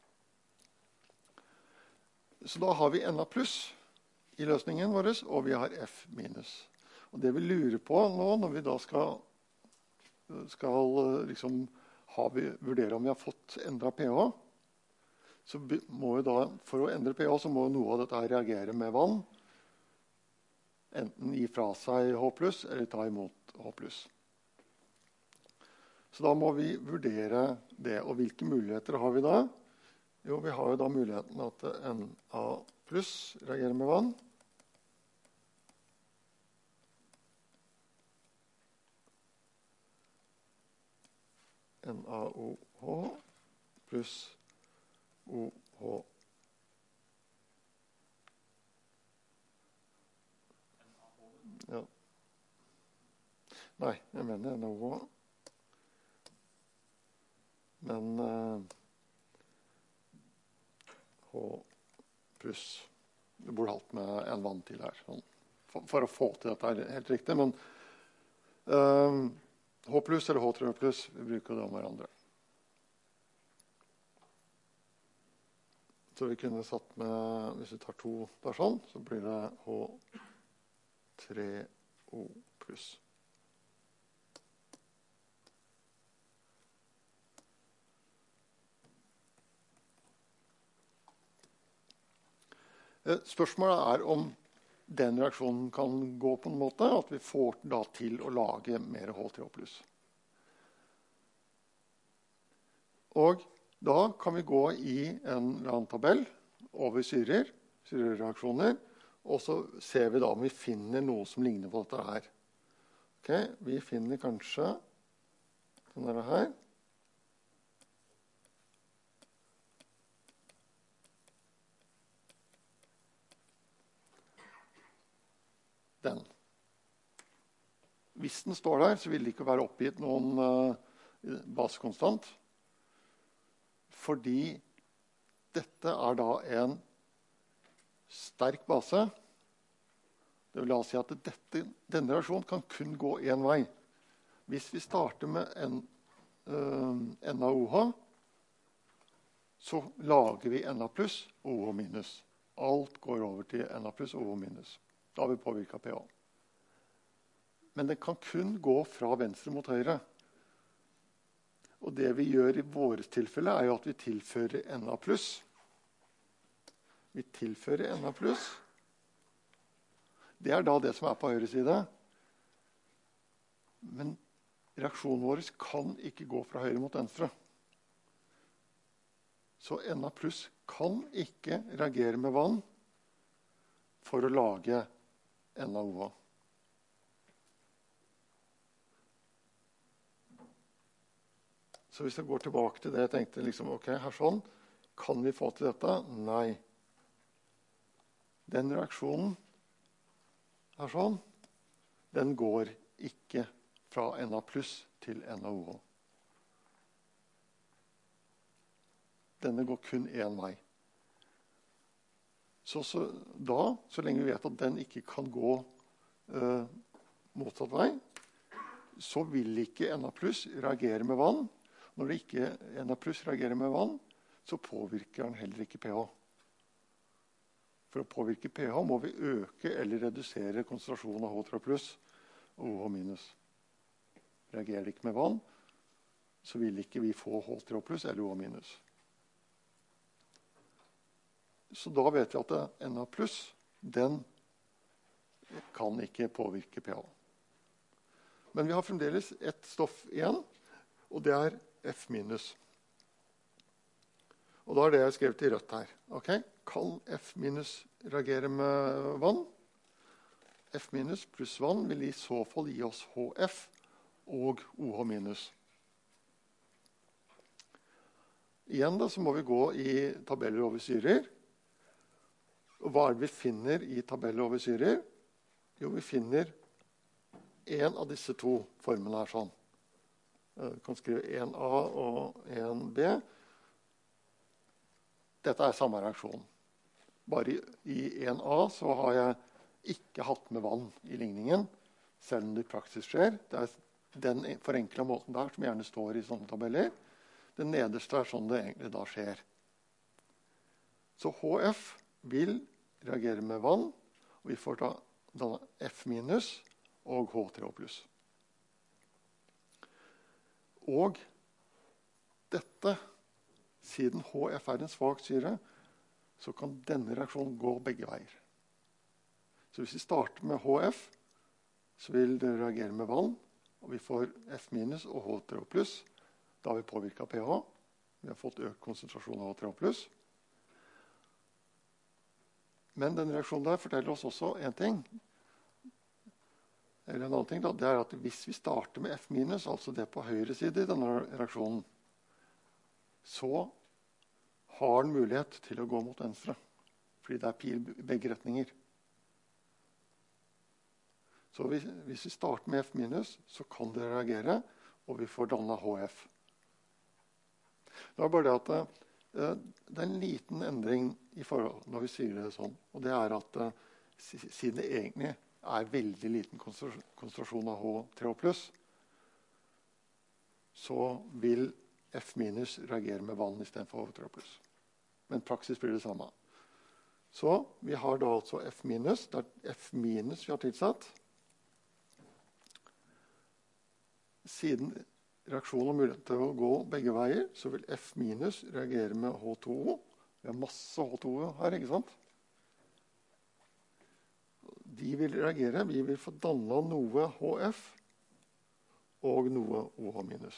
Speaker 1: Så da har vi Na pluss i løsningen vår, og vi har F minus. Og det vi lurer på nå, når vi da skal, skal liksom ha, vurdere om vi har fått endret pH, så må jo da, for å endre pH, så må noe av dette her reagere med vann, enten gi fra seg H pluss, eller ta imot H pluss. Så da må vi vurdere det. Og hvilke muligheter har vi da? Jo, vi har jo da muligheten at Na pluss reagerer med vann. NaOH pluss OH. Ja. Nei, jeg mener NaOH. Men uh, H pluss. Det burde hatt med en vann til her. For, for å få til dette er helt riktig. Men uh, H pluss eller H tre pluss, vi bruker det om hverandre. Så vi kunne satt med, hvis vi tar to der sånn, så blir det H tre O pluss. Spørsmålet er om den reaksjonen kan gå på en måte, at vi får da til å lage mer H tre O pluss. Og da kan vi gå i en eller annen tabell over syrer, syrereaksjoner, og så ser vi da om vi finner noe som ligner på dette her. Ok, vi finner kanskje denne her. Den. Hvis den står der, så vil det ikke være oppgitt noen uh, basekonstant. Fordi dette er da en sterk base. Det vil da si at dette, denne reaksjonen kan kun gå en vei. Hvis vi starter med en, uh, NaOH, så lager vi Na pluss og OH minus. Alt går over til Na pluss og OH minus. Da har vi påvirket pH. Men det kan kun gå fra venstre mot høyre. Og det vi gjør i våre tilfelle er jo at vi tilfører Na pluss. Vi tilfører Na pluss. Det er da det som er på høyre side. Men reaksjonen vår kan ikke gå fra høyre mot venstre. Så Na pluss kan ikke reagere med vann for å lage NaOH. Så hvis jeg går tilbake til det, jeg tenkte liksom, ok, her sånn, kan vi få til dette? Nei. Den reaksjonen, her sånn, den går ikke fra Na pluss til NaOH. Denne går kun en vei. Så, så da, så lenge vi vet at den ikke kan gå uh, motsatt vei, så vil ikke Na pluss reagere med vann. Når det ikke Na pluss reagerer med vann, så påvirker den heller ikke pH. For å påvirke pH må vi øke eller redusere konsentrasjonen av H tre pluss og OH minus. Reagerer det ikke med vann, så vil ikke vi få H tre pluss eller OH minus. Så da vet vi at det Na pluss, den kan ikke påvirke pH. Men vi har fremdeles et stoff igjen, og det er F minus. Og da er det jeg skrevet i rødt her. Ok, kan F minus reagere med vann? F minus pluss vann vil i så fall gi oss H F og O H minus. Igjen da, så må vi gå i tabeller over syrer. Og hva er det vi finner i tabeller over syrer? Jo, vi finner en av disse to formene her sånn. Jeg kan skrive en A og en B. Dette er samme reaksjon. Bare i en A så har jeg ikke hatt med vann i ligningen, selv om det i praksis skjer. Det er den forenklet måten der som gjerne står i sånne tabeller. Det nederste er sånn det egentlig da skjer. Så H F vil reagere med vann, og vi får da, da F minus og H tre O pluss. Og dette, siden H F er en svak syre, så kan denne reaksjonen gå begge veier. Så hvis vi starter med H F, så vil det reagere med vann, og vi får F minus og H tre O pluss. Da har vi påvirket pH. Vi har fått økt konsentrasjon av H tre O pluss. Men den reaksjonen der forteller oss også en ting. Eller en annen ting da, det er at hvis vi starter med F minus, altså det på høyre side i denne reaksjonen, så har den mulighet til å gå mot venstre, fordi det er pil i begge retninger. Så hvis, hvis vi starter med F minus, så kan det reagere, og vi får dannet H F. Det er bare det at uh, det er en liten endring i forhold når vi sier det sånn, og det er at uh, siden det egentlig er veldig liten konsentrasjon av H tre O pluss, så vil F minus reagere med vann i stedet for H tre O pluss. Men praksis blir det samme. Så vi har da altså F minus, det er F minus vi har tilsatt. Siden reaksjonen har mulighet til å gå begge veier, så vil F minus reagere med H to O. Vi har masse H to O her, ikke sant? De vil reagere, vi vil få dannet noe H F og noe O H minus.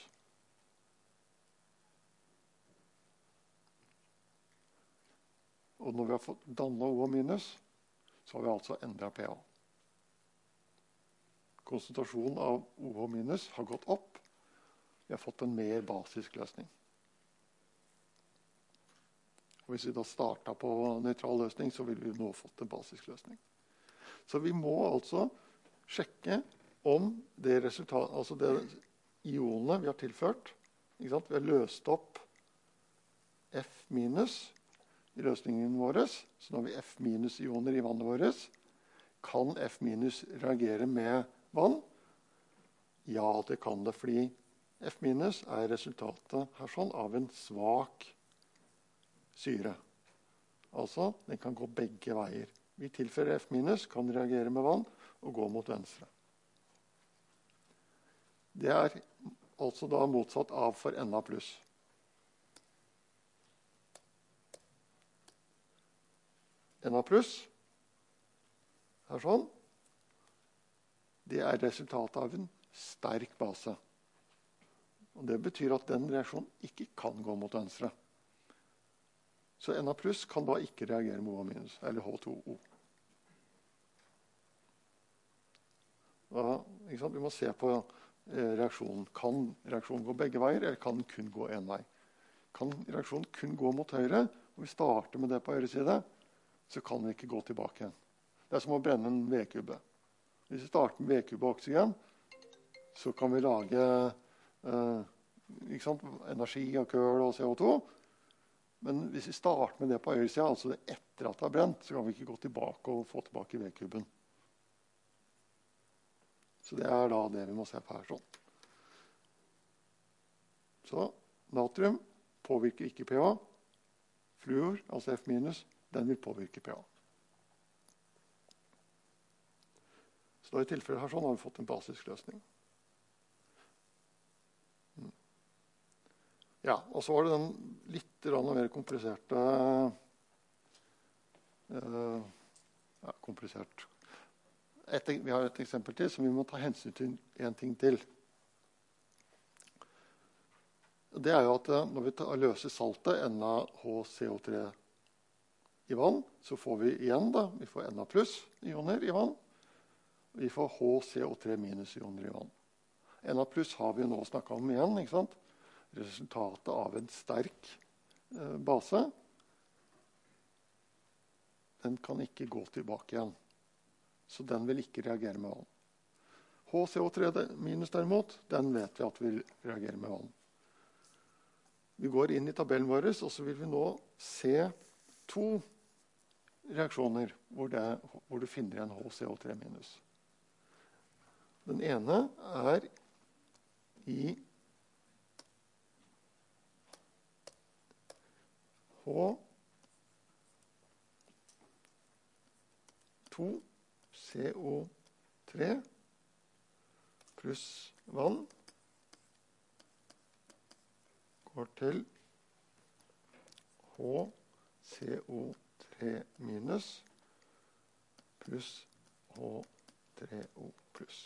Speaker 1: Og når vi har fått dannet O H minus, så har vi altså endret pH. Konsentrasjonen av O H minus har gått opp. Vi har fått en mer basisk løsning. Og hvis vi da starter på nøytral løsning, så vil vi nå fått en basisk løsning. Så vi må altså sjekke om det resultat, altså det ionene vi har tilført, ikke sant? Vi har løst opp F minus i løsningen vår, så nå har vi F minus ioner i vannet vårt. Kan F minus reagere med vann? Ja, det kan det, fordi F minus er resultatet her sånn av en svak syre. Altså, den kan gå begge veier. Vi tilfører F minus, kan reagere med vann og gå mot venstre. Det er altså da motsatt av for Na pluss. Na pluss, her sånn, det er resultatet av en sterk base. Og det betyr at den reaksjonen ikke kan gå mot venstre. Så Na pluss kan da ikke reagere med O H minus, eller H to O. Da, ikke sant? Vi må se på eh, reaksjonen. Kan reaksjonen gå begge veier, eller kan den kun gå en vei? Kan reaksjonen kun gå mot høyre, og vi starter med det på høyre side, så kan vi ikke gå tilbake igjen. Det er som å brenne en vedkubbe. Hvis vi starter med vedkubbe og oksygen, så kan vi lage Uh, ikke sant? Energi og køl og C O to. Men hvis vi starter med det på høyre siden, altså det etter at det er brent, så kan vi ikke gå tilbake og få tilbake vedkubben. Så det er da det vi må se på her sånn. Så natrium påvirker ikke pH. Fluor, altså F minus, den vil påvirke pH. Så da i tilfellet her sånn har vi fått en basisk løsning. Ja, og så var det den litt mer kompliserte Uh, ja, komplisert. Et, vi har et eksempel til som vi må ta hensyn til en ting til. Det er jo at når vi tar, løser saltet Na H C O tre i vann, så får vi igjen da, vi får Na pluss ioner i vann. Vi får H C O tre minus ioner i vann. Na pluss har vi nå snakket om igjen, ikke sant? Resultatet av en sterk eh, base. Den kan ikke gå tilbake igjen. Så den vil ikke reagere med vann. H C O tre minus derimot, den vet vi at vil reagere med vann. Vi går inn i tabellen vår, og så vil vi nå se to reaksjoner hvor, det, hvor du finner en H C O tre minus. Den ene er i H to C O tre pluss vann går til H C O tre minus pluss H tre O pluss.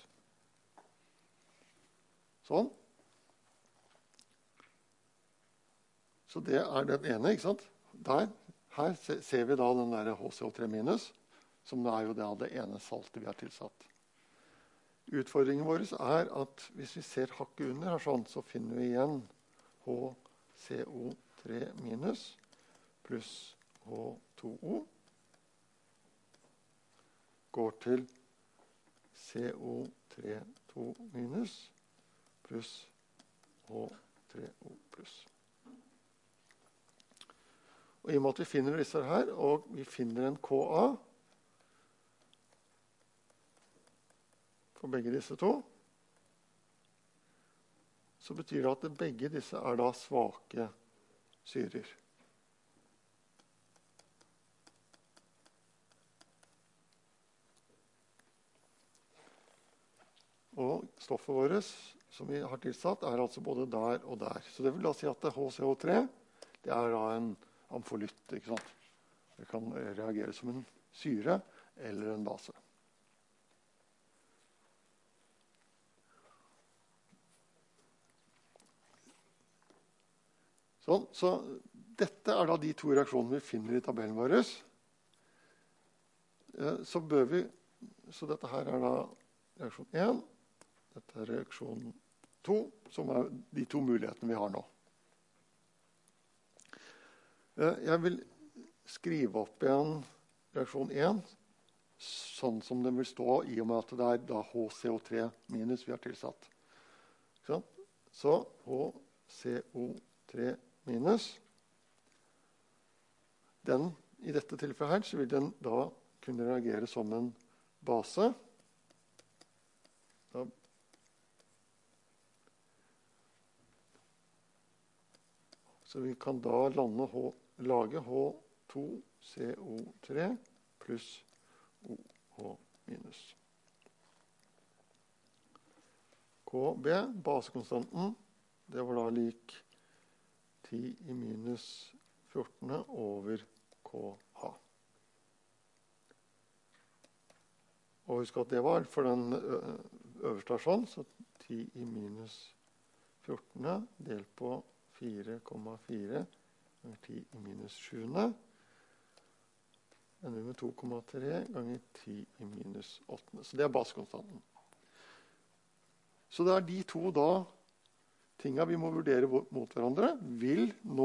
Speaker 1: Sånn. Så det er den ene, ikke sant? Der, her ser vi da den der H C O tre minus, som er jo det, det ene saltet vi har tilsatt. Utfordringen vår er at hvis vi ser hakket under her sånn, så finner vi igjen H C O tre minus pluss H to O går til C O tre to minus pluss H tre O pluss. Og i og med at vi finner disse her, og vi finner en K A for begge disse to, så betyr det at begge disse er da svake syrer. Og stoffet vårt som vi har tilsatt er altså både der og der. Så det vil da si at H C O tre det er da en amfolytt, ikke sant? Det kan reagere som en syre eller en base. Sånn, så dette er da de to reaksjonene vi finner i tabellen vår. Så bør vi, så dette her er da reaksjon én, dette er reaksjon to, som er de to mulighetene vi har nå. Jeg vil skrive opp igjen reaksjon én, sånn som den vil stå i og med at det er da H C O tre minus vi har tilsatt. Så H C O tre minus, den, i dette tilfellet her, så vil den da kunne reagere som en base. Da Så vi kan da lande H, lage H to C O tre pluss O H minus. K B, basekonstanten, det var da lik ti i minus fjorten over K H. Og husk at det var for den øverste er sånn, så ti i minus fjorten delt på fire komma fire ganger ti i minus sju. Ender med to komma tre ganger ti i minus åtte. Så det er basekonstanten. Så det er de to da tingene vi må vurdere mot hverandre. Vil nå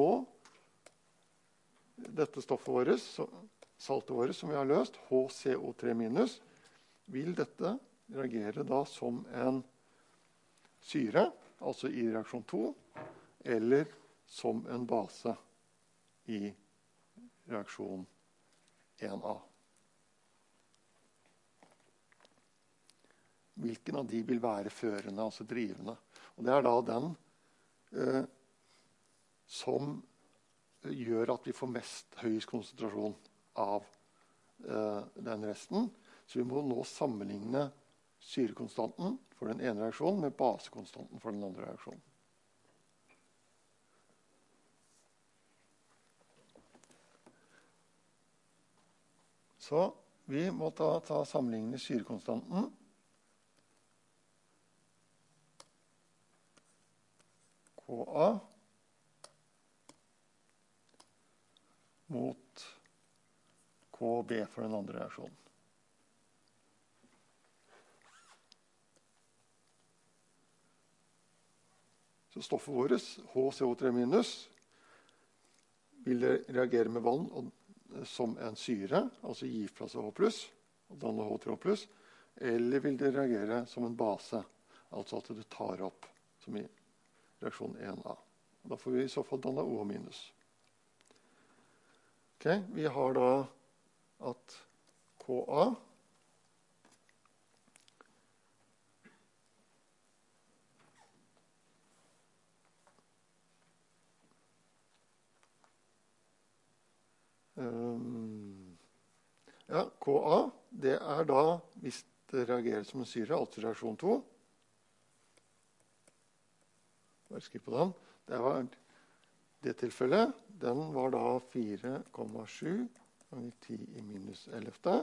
Speaker 1: dette stoffet vårt, saltet vårt som vi har løst, H C O tre minus, vil dette reagere da som en syre, altså i reaksjon to, eller som en base i reaksjon én A. Hvilken av de vil være førende, altså drivende? Og det er da den eh, som gjør at vi får mest høyest konsentrasjon av eh, den resten. Så vi må nå sammenligne syrekonstanten for den ene reaksjonen med basekonstanten for den andre reaksjonen. Så vi må ta, ta sammenligne syrekonstanten. Ka mot Kb for den andre reaksjonen. Så stoffet vårt, H C O tre minus, vil reagere med vann og, som en syre, altså gi fra seg H pluss, og danne H tre O pluss, eller vil det reagere som en base, altså at det tar opp, som i reaksjon en A. Da får vi i så fall danne O minus. Ok, vi har da at Ka um, ja, Ka, det er da, hvis det reagerer som en syre, altså reaksjon to. Bare skriv på den. Det var det tilfellet. Den var da fire komma sju ganger ti i minus elleve.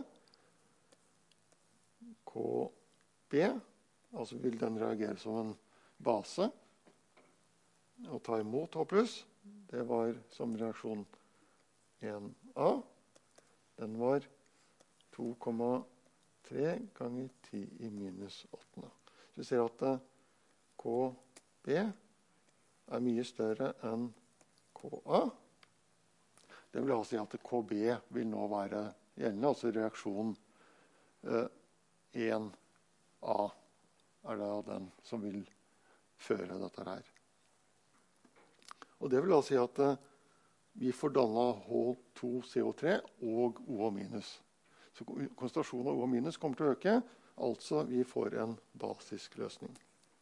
Speaker 1: Kb, altså vil den reagere som en base og ta imot H pluss. Det var som reaksjon en A. Den var to komma tre ganger ti i minus åtte. Så vi ser at Kb er mye større enn Ka. Det vil altså si at Kb vil nå være gjeldende, altså reaksjon eh, en A er da den som vil føre dette her. Og det vil altså si at eh, vi får dannet H to C O tre og O minus. Så konsentrasjonen av O minus kommer til å øke, altså vi får en basisk løsning.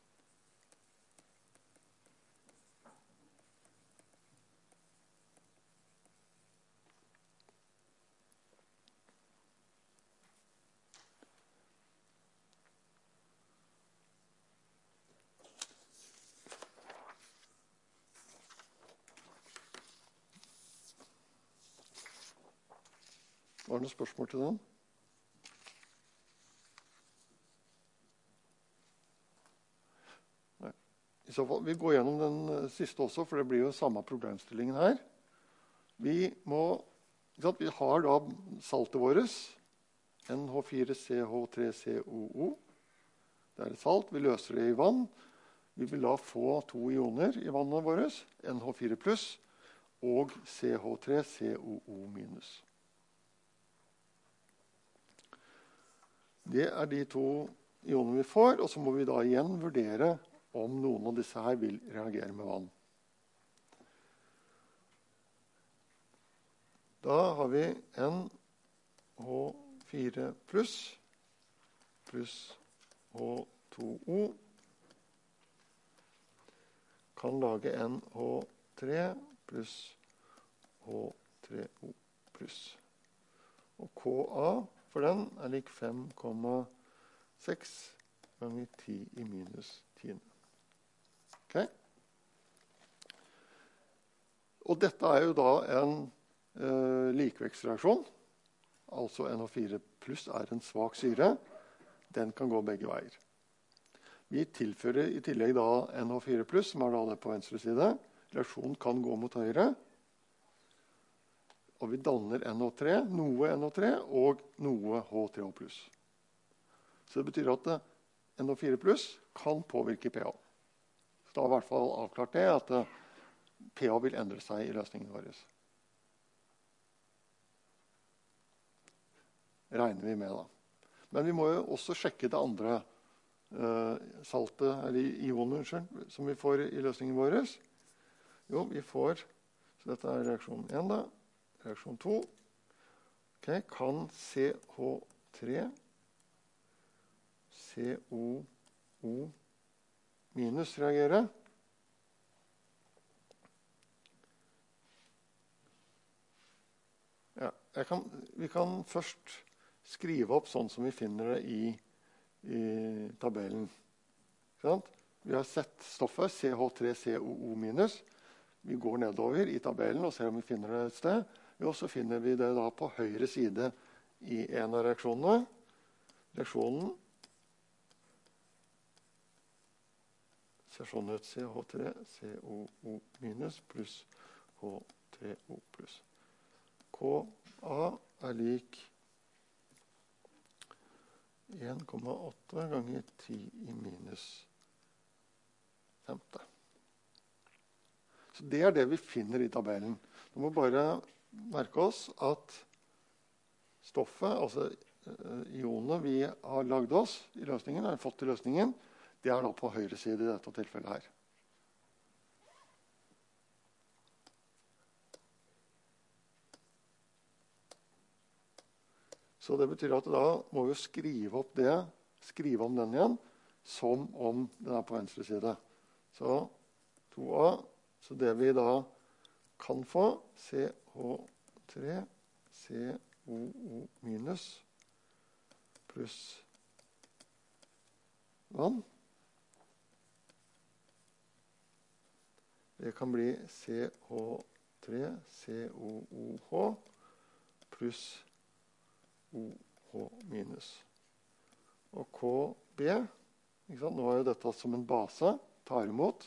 Speaker 1: Var det noen spørsmål til den? Nei. I så fall, vi går gjennom den siste også, for det blir jo samme problemstillingen her. Vi må, ikke sant, vi har da saltet vårt, N H fire C H tre C O O. Det er et salt, vi løser det i vann. Vi vil da få to ioner i vannet vårt, N H fire pluss og C H tre C O O minus. Det er de to ionene vi får, og så må vi da igjen vurdere om noen av disse her vil reagere med vann. Da har vi N H fire pluss pluss H to O kan lage N H tre pluss H tre O pluss. Og Ka for den er lik fem komma seks ganger ti i minus ti. Okay. Og dette er jo da en eh, likevektsreaksjon. Altså N H fire pluss er en svak syre. Den kan gå begge veier. Vi tilfører i tillegg da N H fire pluss, som er da det på venstre side. Reaksjonen kan gå mot høyre. Og vi danner N H tre, noe N H tre og noe H tre O pluss. Så det betyr at N H fire pluss kan påvirke pH. Så da har vi i hvert fall avklart det, at pH vil endre seg i løsningen vår. Regner vi med da. Men vi må jo også sjekke det andre uh, saltet, eller ioner, som vi får i løsningen vår. Jo, vi får, så dette er reaksjon en da. Reaksjon to. Okay, kan C H tre C O O minus reagere? Ja, jeg kan, vi kan først skrive opp sånn som vi finner det i, i tabellen. Sånn? Vi har sett stoffet C H tre C O O minus. Vi går nedover i tabellen og ser om vi finner det et sted. Og så finner vi det da på høyre side i en av reaksjonene. Reaksjonen ser sånn ut: C H tre C O O minus pluss H tre O pluss. K A er lik en komma åtte ganger ti i minus femte. Så det er det vi finner i tabellen. Nå må bare merke oss at stoffet, altså ionene vi har lagd oss i løsningen, har fått i løsningen, det er da på høyre side i dette tilfellet her. Så det betyr at da må vi skrive opp det, skrive om den igjen, som om den er på venstre side. Så to A, så det vi da kan få, C H tre C O O minus pluss vann. Det kan bli C H tre C O O H pluss O H minus. Og K B, ikke sant? Nå er jo dette som en base, tar imot.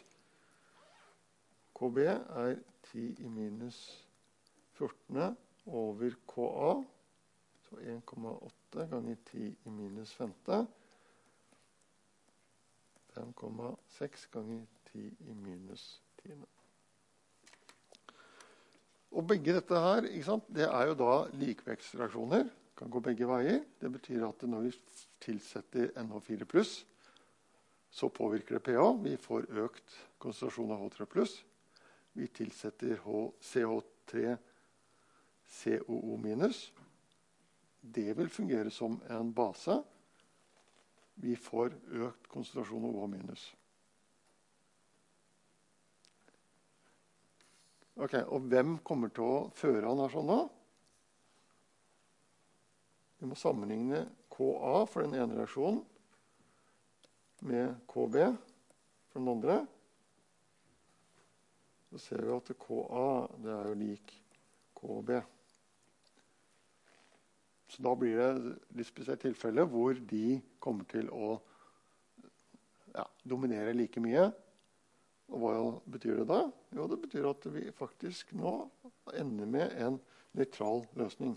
Speaker 1: K B er ti i minus fjorten over K A, så en komma åtte ganger ti i minus femte. fem komma seks ganger ti i minus ti. Og begge dette her, ikke sant? Det er jo da likvektsreaksjoner. Kan gå begge veier. Det betyr at når vi tilsetter N H fire pluss, så påvirker det pH. Vi får økt konsentrasjon av H tre pluss. Vi tilsetter C H tre C O O minus. Det vil fungere som en base. Vi får økt konsentrasjon av O H minus. Ok, og hvem kommer til å føre an her sånn nå? Vi må sammenligne K A for den ene reaksjonen med K B for den andre. Så ser vi at K A det er jo lik K B. Så da blir det et litt spesielt tilfelle hvor de kommer til å ja, dominere like mye. Og hva betyr det da? Jo, det betyr at vi faktisk nå ender med en nøytral løsning.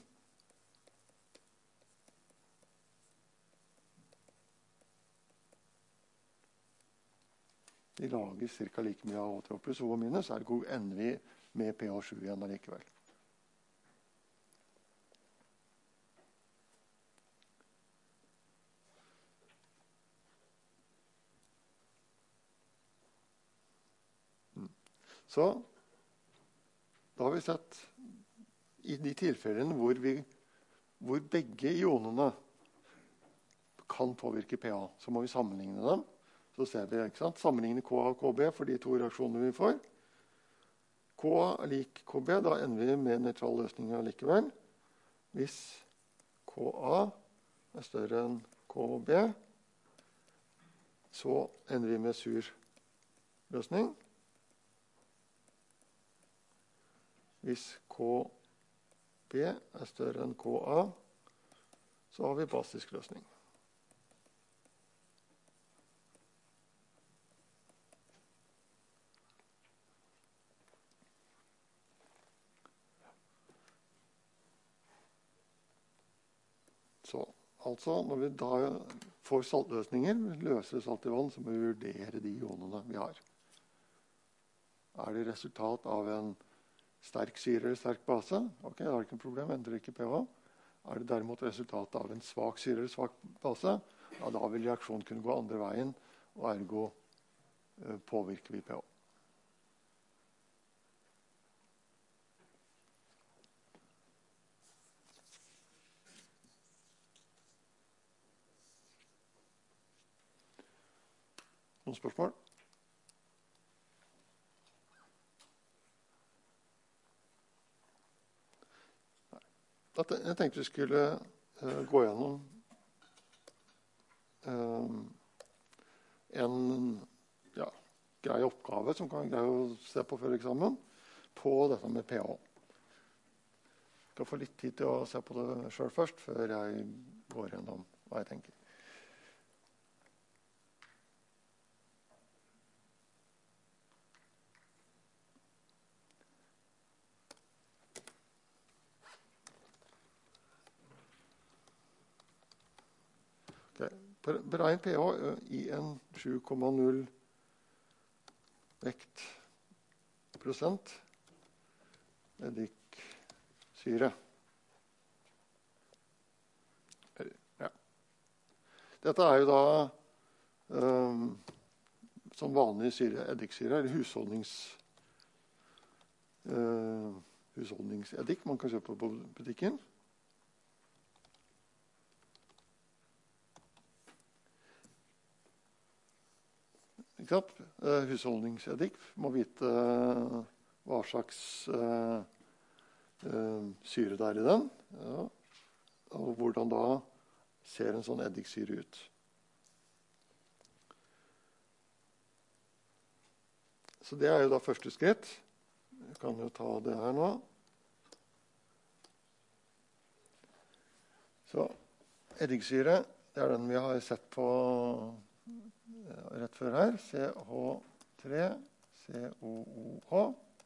Speaker 1: De lager cirka like mye av H tre pluss O minus, ergo ender vi med pH sju igjen allikevel. Så da har vi sett i de tilfellene hvor, vi, hvor begge ionene kan påvirke pH, så må vi sammenligne dem. Så ser vi, ikke sant? Sammenligne K A og K B for de to reaksjonene vi får. K A er lik K B, da ender vi med nøytral løsning allikevel. Hvis K A er større enn K B, så ender vi med sur løsning. Hvis K B er større enn K A, så har vi basisk løsning. Så, altså, når vi da får saltløsninger, løser salt i vann, så må vi vurdere de ionene vi har. Er det resultat av en sterk syre eller sterk base? Ok, det er ikke noe problem, endrer ikke pH. Er det derimot resultat av en svak syre eller svak base? Ja, da vil reaksjonen kunne gå andre veien, og ergo eh, påvirker vi pH. Noen spørsmål? Jeg tenkte vi skulle uh, gå gjennom uh, en ja, grei oppgave som kan greie å se på før eksamen på dette med pH. skal få litt tid til å se på det selv først, før jeg går gjennom hva jeg tenker. Okay. Beregn pH i en sju komma null vektprosent eddiksyre. Ja. Dette er jo da um, som vanlig syre, eddiksyre, eller husholdnings, uh, husholdningseddik man kan kjøpe på butikken. Ikke sant? Uh, husholdningseddik må vite uh, hva slags uh, uh, syre det er i den, ja. Og hvordan da ser en sånn eddiksyre ut. Så det er jo da første skritt. Jeg kan jo ta det her nå. Så eddiksyre, det er den vi har sett på rett før her. C H tre C O O H.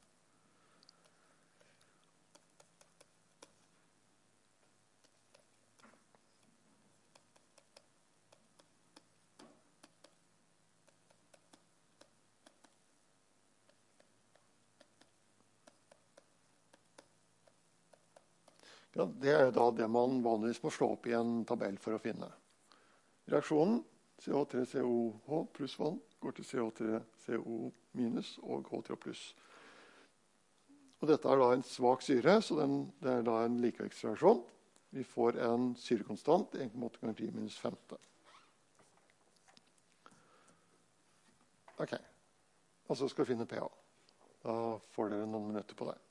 Speaker 1: Ja, det er jo da det man vanligvis må slå opp i en tabell for å finne. Reaksjonen C H tre C O H pluss vann går til C H tre C O minus og H tre O pluss. Og dette er da en svak syre, så den, det er da en likevektsreaksjon. Vi får en syrekonstant en komma åtte ganger ti minus femte. Ok, og så skal vi finne pH. Da får dere noen minutter på det.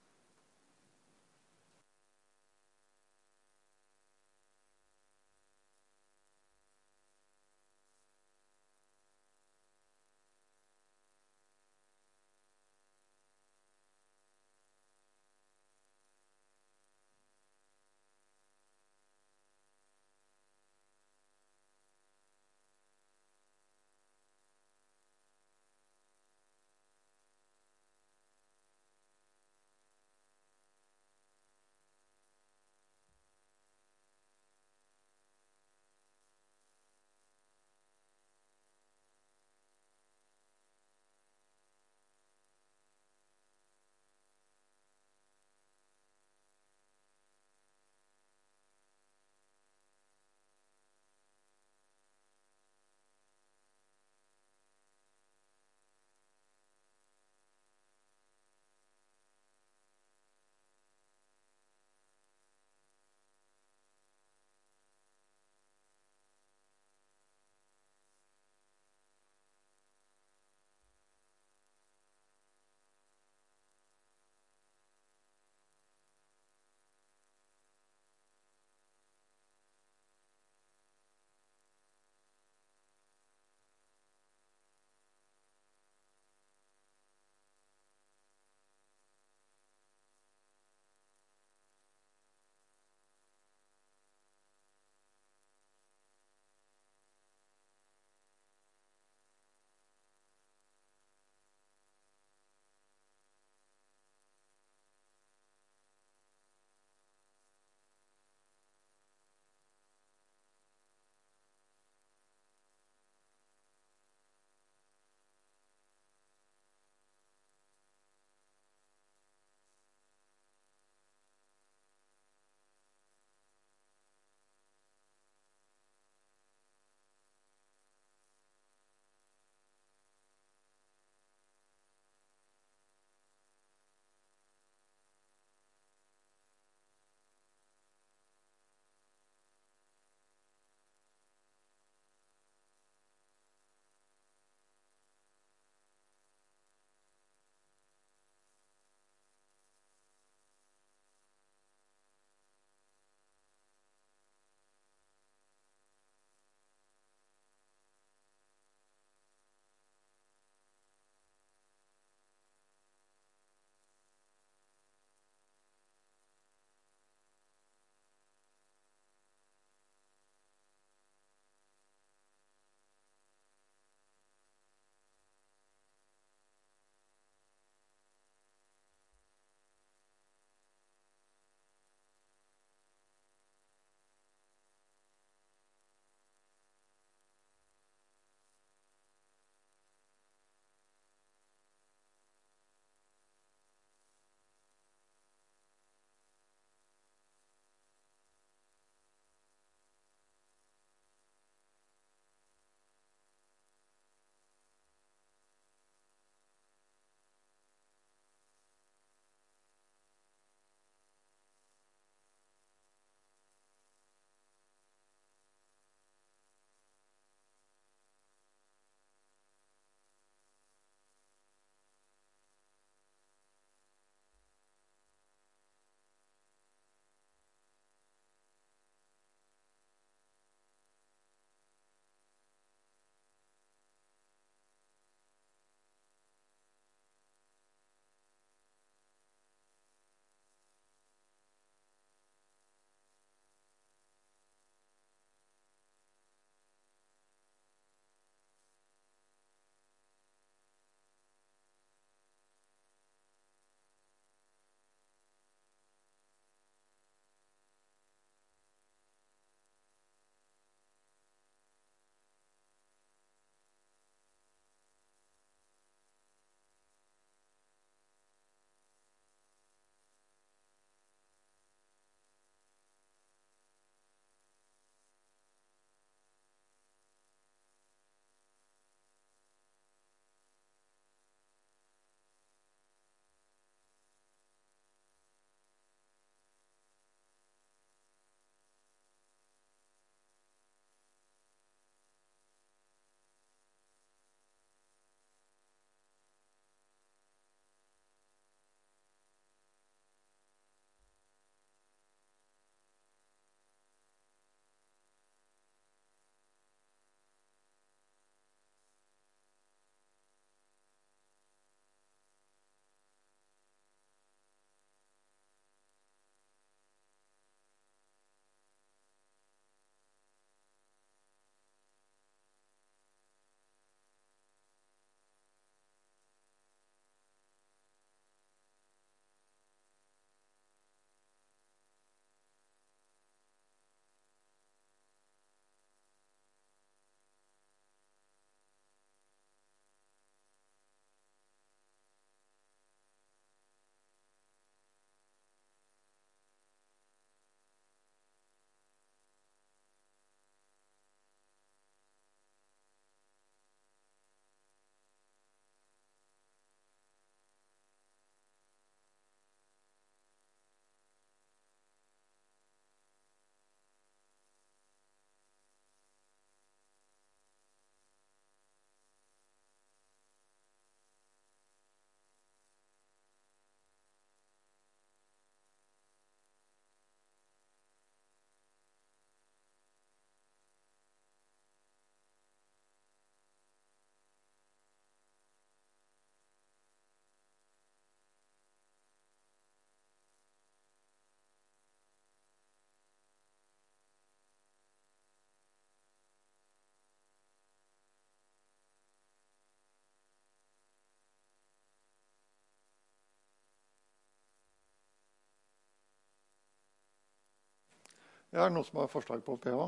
Speaker 1: Ja, er det noen som har forslag på pH?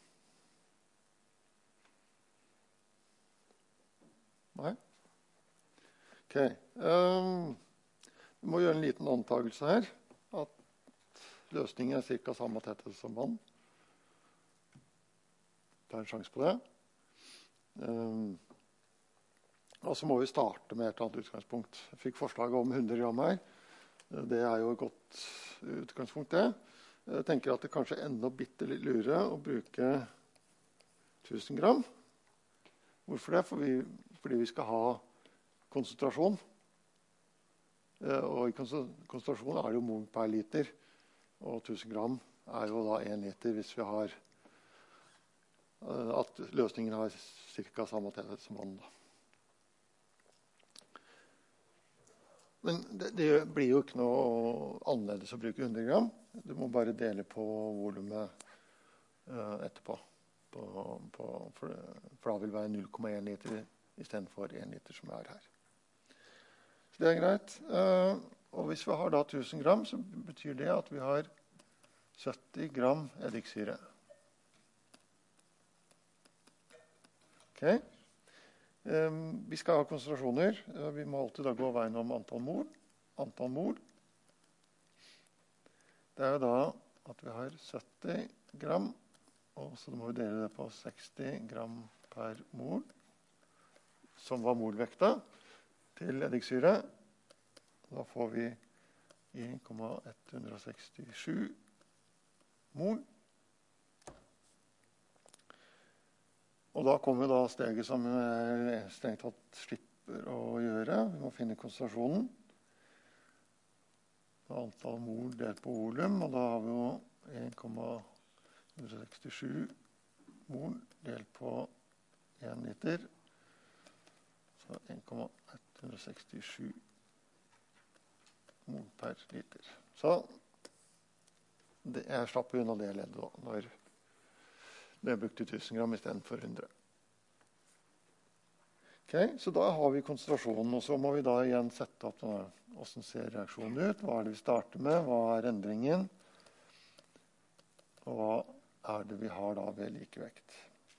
Speaker 1: Nei? Ok. Um, vi må gjøre en liten antagelse her. At løsningen er cirka samme tetthet som vann. Ta en sjanse på det. Um, og så må vi starte med et eller annet utgangspunkt. Jeg fikk forslaget om hundre gram her. Det er jo et godt utgangspunkt, det. Jeg tenker at det kanskje er enda bitte litt lurere å bruke tusen gram. Hvorfor det? For vi, fordi vi skal ha konsentrasjon. Og i konsentrasjon er det jo mol per liter. Og tusen gram er jo da en liter hvis vi har at løsningen har cirka samme tetthet som vann. Men det, det blir jo ikke noe annerledes å bruke hundre gram. Du må bare dele på volumet uh, etterpå. På, på, for, for da vil det være null komma en liter i stedet for en liter som er her. Så det er greit. Uh, og hvis vi har da tusen gram, så betyr det at vi har sytti gram eddiksyre. Ok. Um, vi skal ha konsentrasjoner. Uh, vi må alltid da gå veien om antall mol. Antall mol. Det er jo da at vi har sytti gram, og så må vi dele det på seksti gram per mol, som var molvekta, til eddiksyre. Da får vi en komma ett seks sju mol. Og da kommer da steget som er strengt tatt slipper å gjøre. Vi må finne konsentrasjonen. Antall mol delt på volum, og da har vi jo en komma ett seks sju mol delt på en liter. Så en komma ett seks sju mol per liter. Så det, jeg slapp unna det leddet da, når det brukte tusen gram i stedet for hundre. Ok, så da har vi konsentrasjonen, og så må vi da igjen sette opp denne, hvordan ser reaksjonen ut, hva er det vi starter med, hva er endringen, og hva er det vi har da ved likevekt.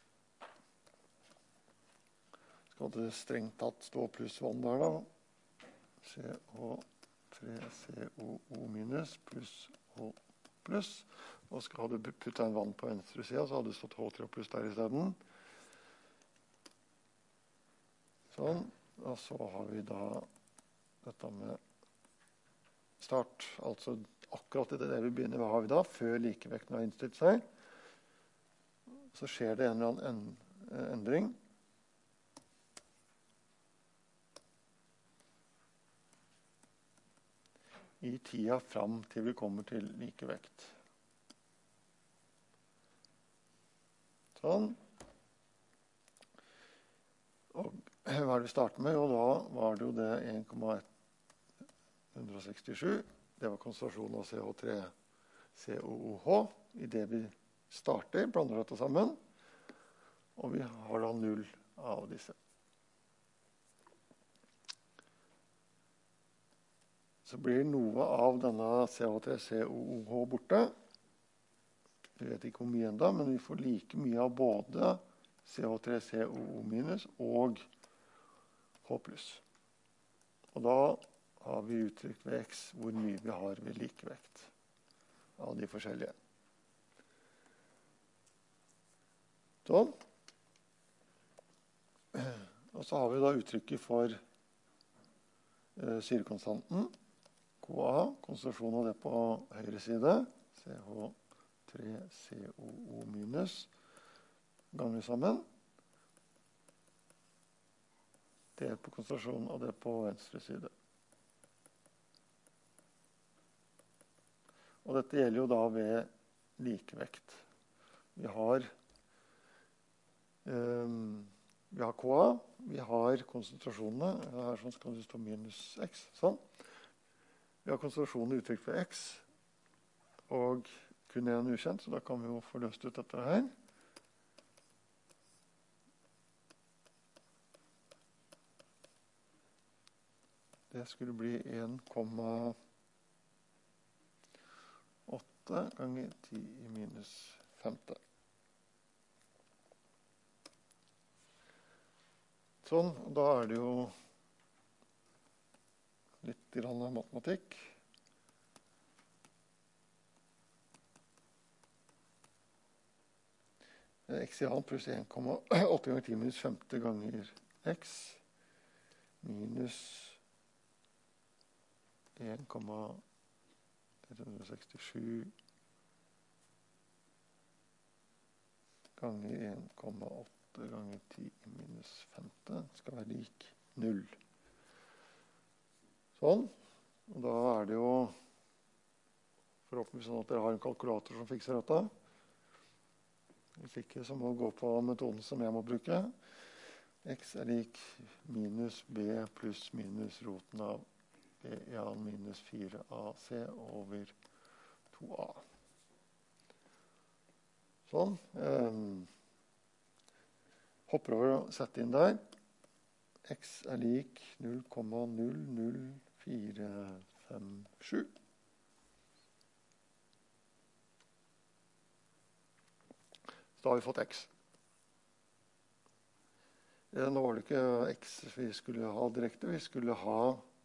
Speaker 1: Skal det strengt tatt stå pluss vann der da? C H tre C O O minus pluss H pluss. Og skal du putte en vann på venstre siden, så hadde det stått H tre pluss der i stedet. Sånn. Og så har vi da dette med start. Altså akkurat i det vi begynner, hva har vi da? Før likevekten har innstilt seg. Så skjer det en eller annen endring. I tida fram til vi kommer til likevekt. Sånn. Og hva er det vi starter med? Jo, da var det jo det en komma ett seks sju. Det var konsentrasjonen av C H tre C O O H. I det vi starter, blander dette sammen. Og vi har da null av disse. Så blir noe av denne C H tre C O O H borte. Vi vet ikke hvor mye enda, men vi får like mye av både C H tre C O O minus og H pluss. Og da har vi uttrykt ved X hvor mye vi har ved likevekt av de forskjellige. Sånn. Og så har vi da uttrykket for eh, syrekonstanten. K A, konsentrasjonen av det på høyre side. C H tre C O O minus ganger sammen. Del på konsentrasjonen av det på venstre side. Og dette gjelder jo da ved likevekt. Vi har, um, vi har K A, vi har konsentrasjonene. Her sånn skal det stå minus X. Sånn. Vi har konsentrasjonen uttrykt ved X, og kun en ukjent, så da kan vi jo få løst ut dette her. Det skulle bli en komma åtte ganger ti i minus femte. Sånn, og da er det jo litt grann matematikk. X i annet pluss en komma åtte ganger ti minus femte ganger x minus en komma sekstisju ganger en komma åtte ganger ti minus femte skal være lik null. Sånn. Og da er det jo forhåpentligvis sånn at dere har en kalkulator som fikser dette. Hvis ikke så må gå på metoden som jeg må bruke. X er lik minus b pluss minus roten av b en minus fire ac over to a. Sånn. Um, hopper over og setter inn der. X er lik null komma null null fire fem sju. Så da har vi fått x. Nå var det ikke x vi skulle ha direkte. Vi skulle ha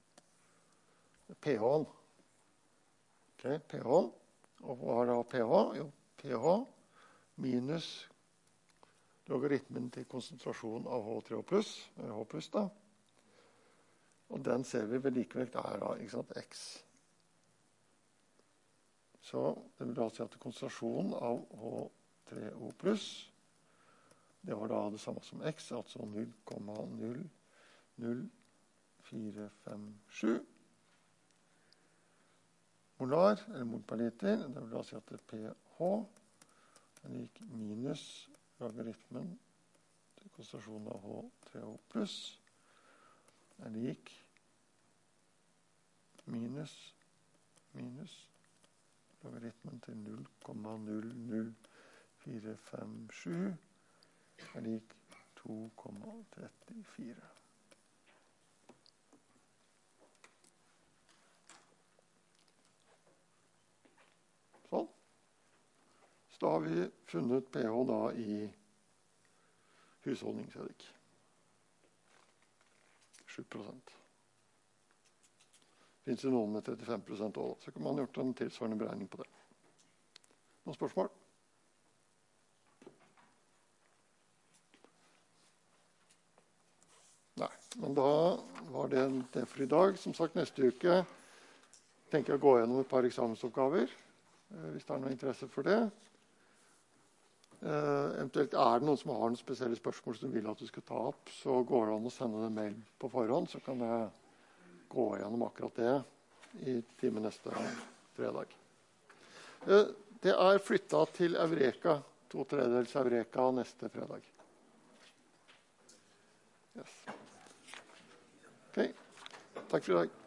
Speaker 1: pH-en. Ok, pH-en. Og hva er da pH? Jo, pH minus logaritmen til konsentrasjon av H tre O pluss, H pluss da. Og den ser vi ved likevekt er da, ikke sant, x. Så det vil da si at konsentrasjonen av H tre O pluss, det var da det samme som x, altså null komma null null fire fem sju. Molar, eller mol per liter, det vil da si at det er pH er lik minus logaritmen til konsentrasjonen av H tre O pluss er lik minus minus logaritmen til null komma null null fire fem sju er lik to komma trettifire. Sånn. Så da har vi funnet pH da i husholdningseddik. sju prosent. Finnes det noen med trettifem prosent også, så kan man ha gjort en tilsvarende beregning på det. Noen spørsmål? Nei, men da var det det for i dag. Som sagt, neste uke tenker jeg å gå gjennom et par eksamensoppgaver, hvis det er noe interesse for det. Uh, eventuelt er det noen som har noen spesielle spørsmål som vil at du skal ta opp, så går det an å sende en mail på forhånd, så kan jeg gå gjennom akkurat det i time neste fredag. Uh, det er flyttet til Eureka, to tredjedels Eureka neste fredag. Yes. Ok, takk for i dag.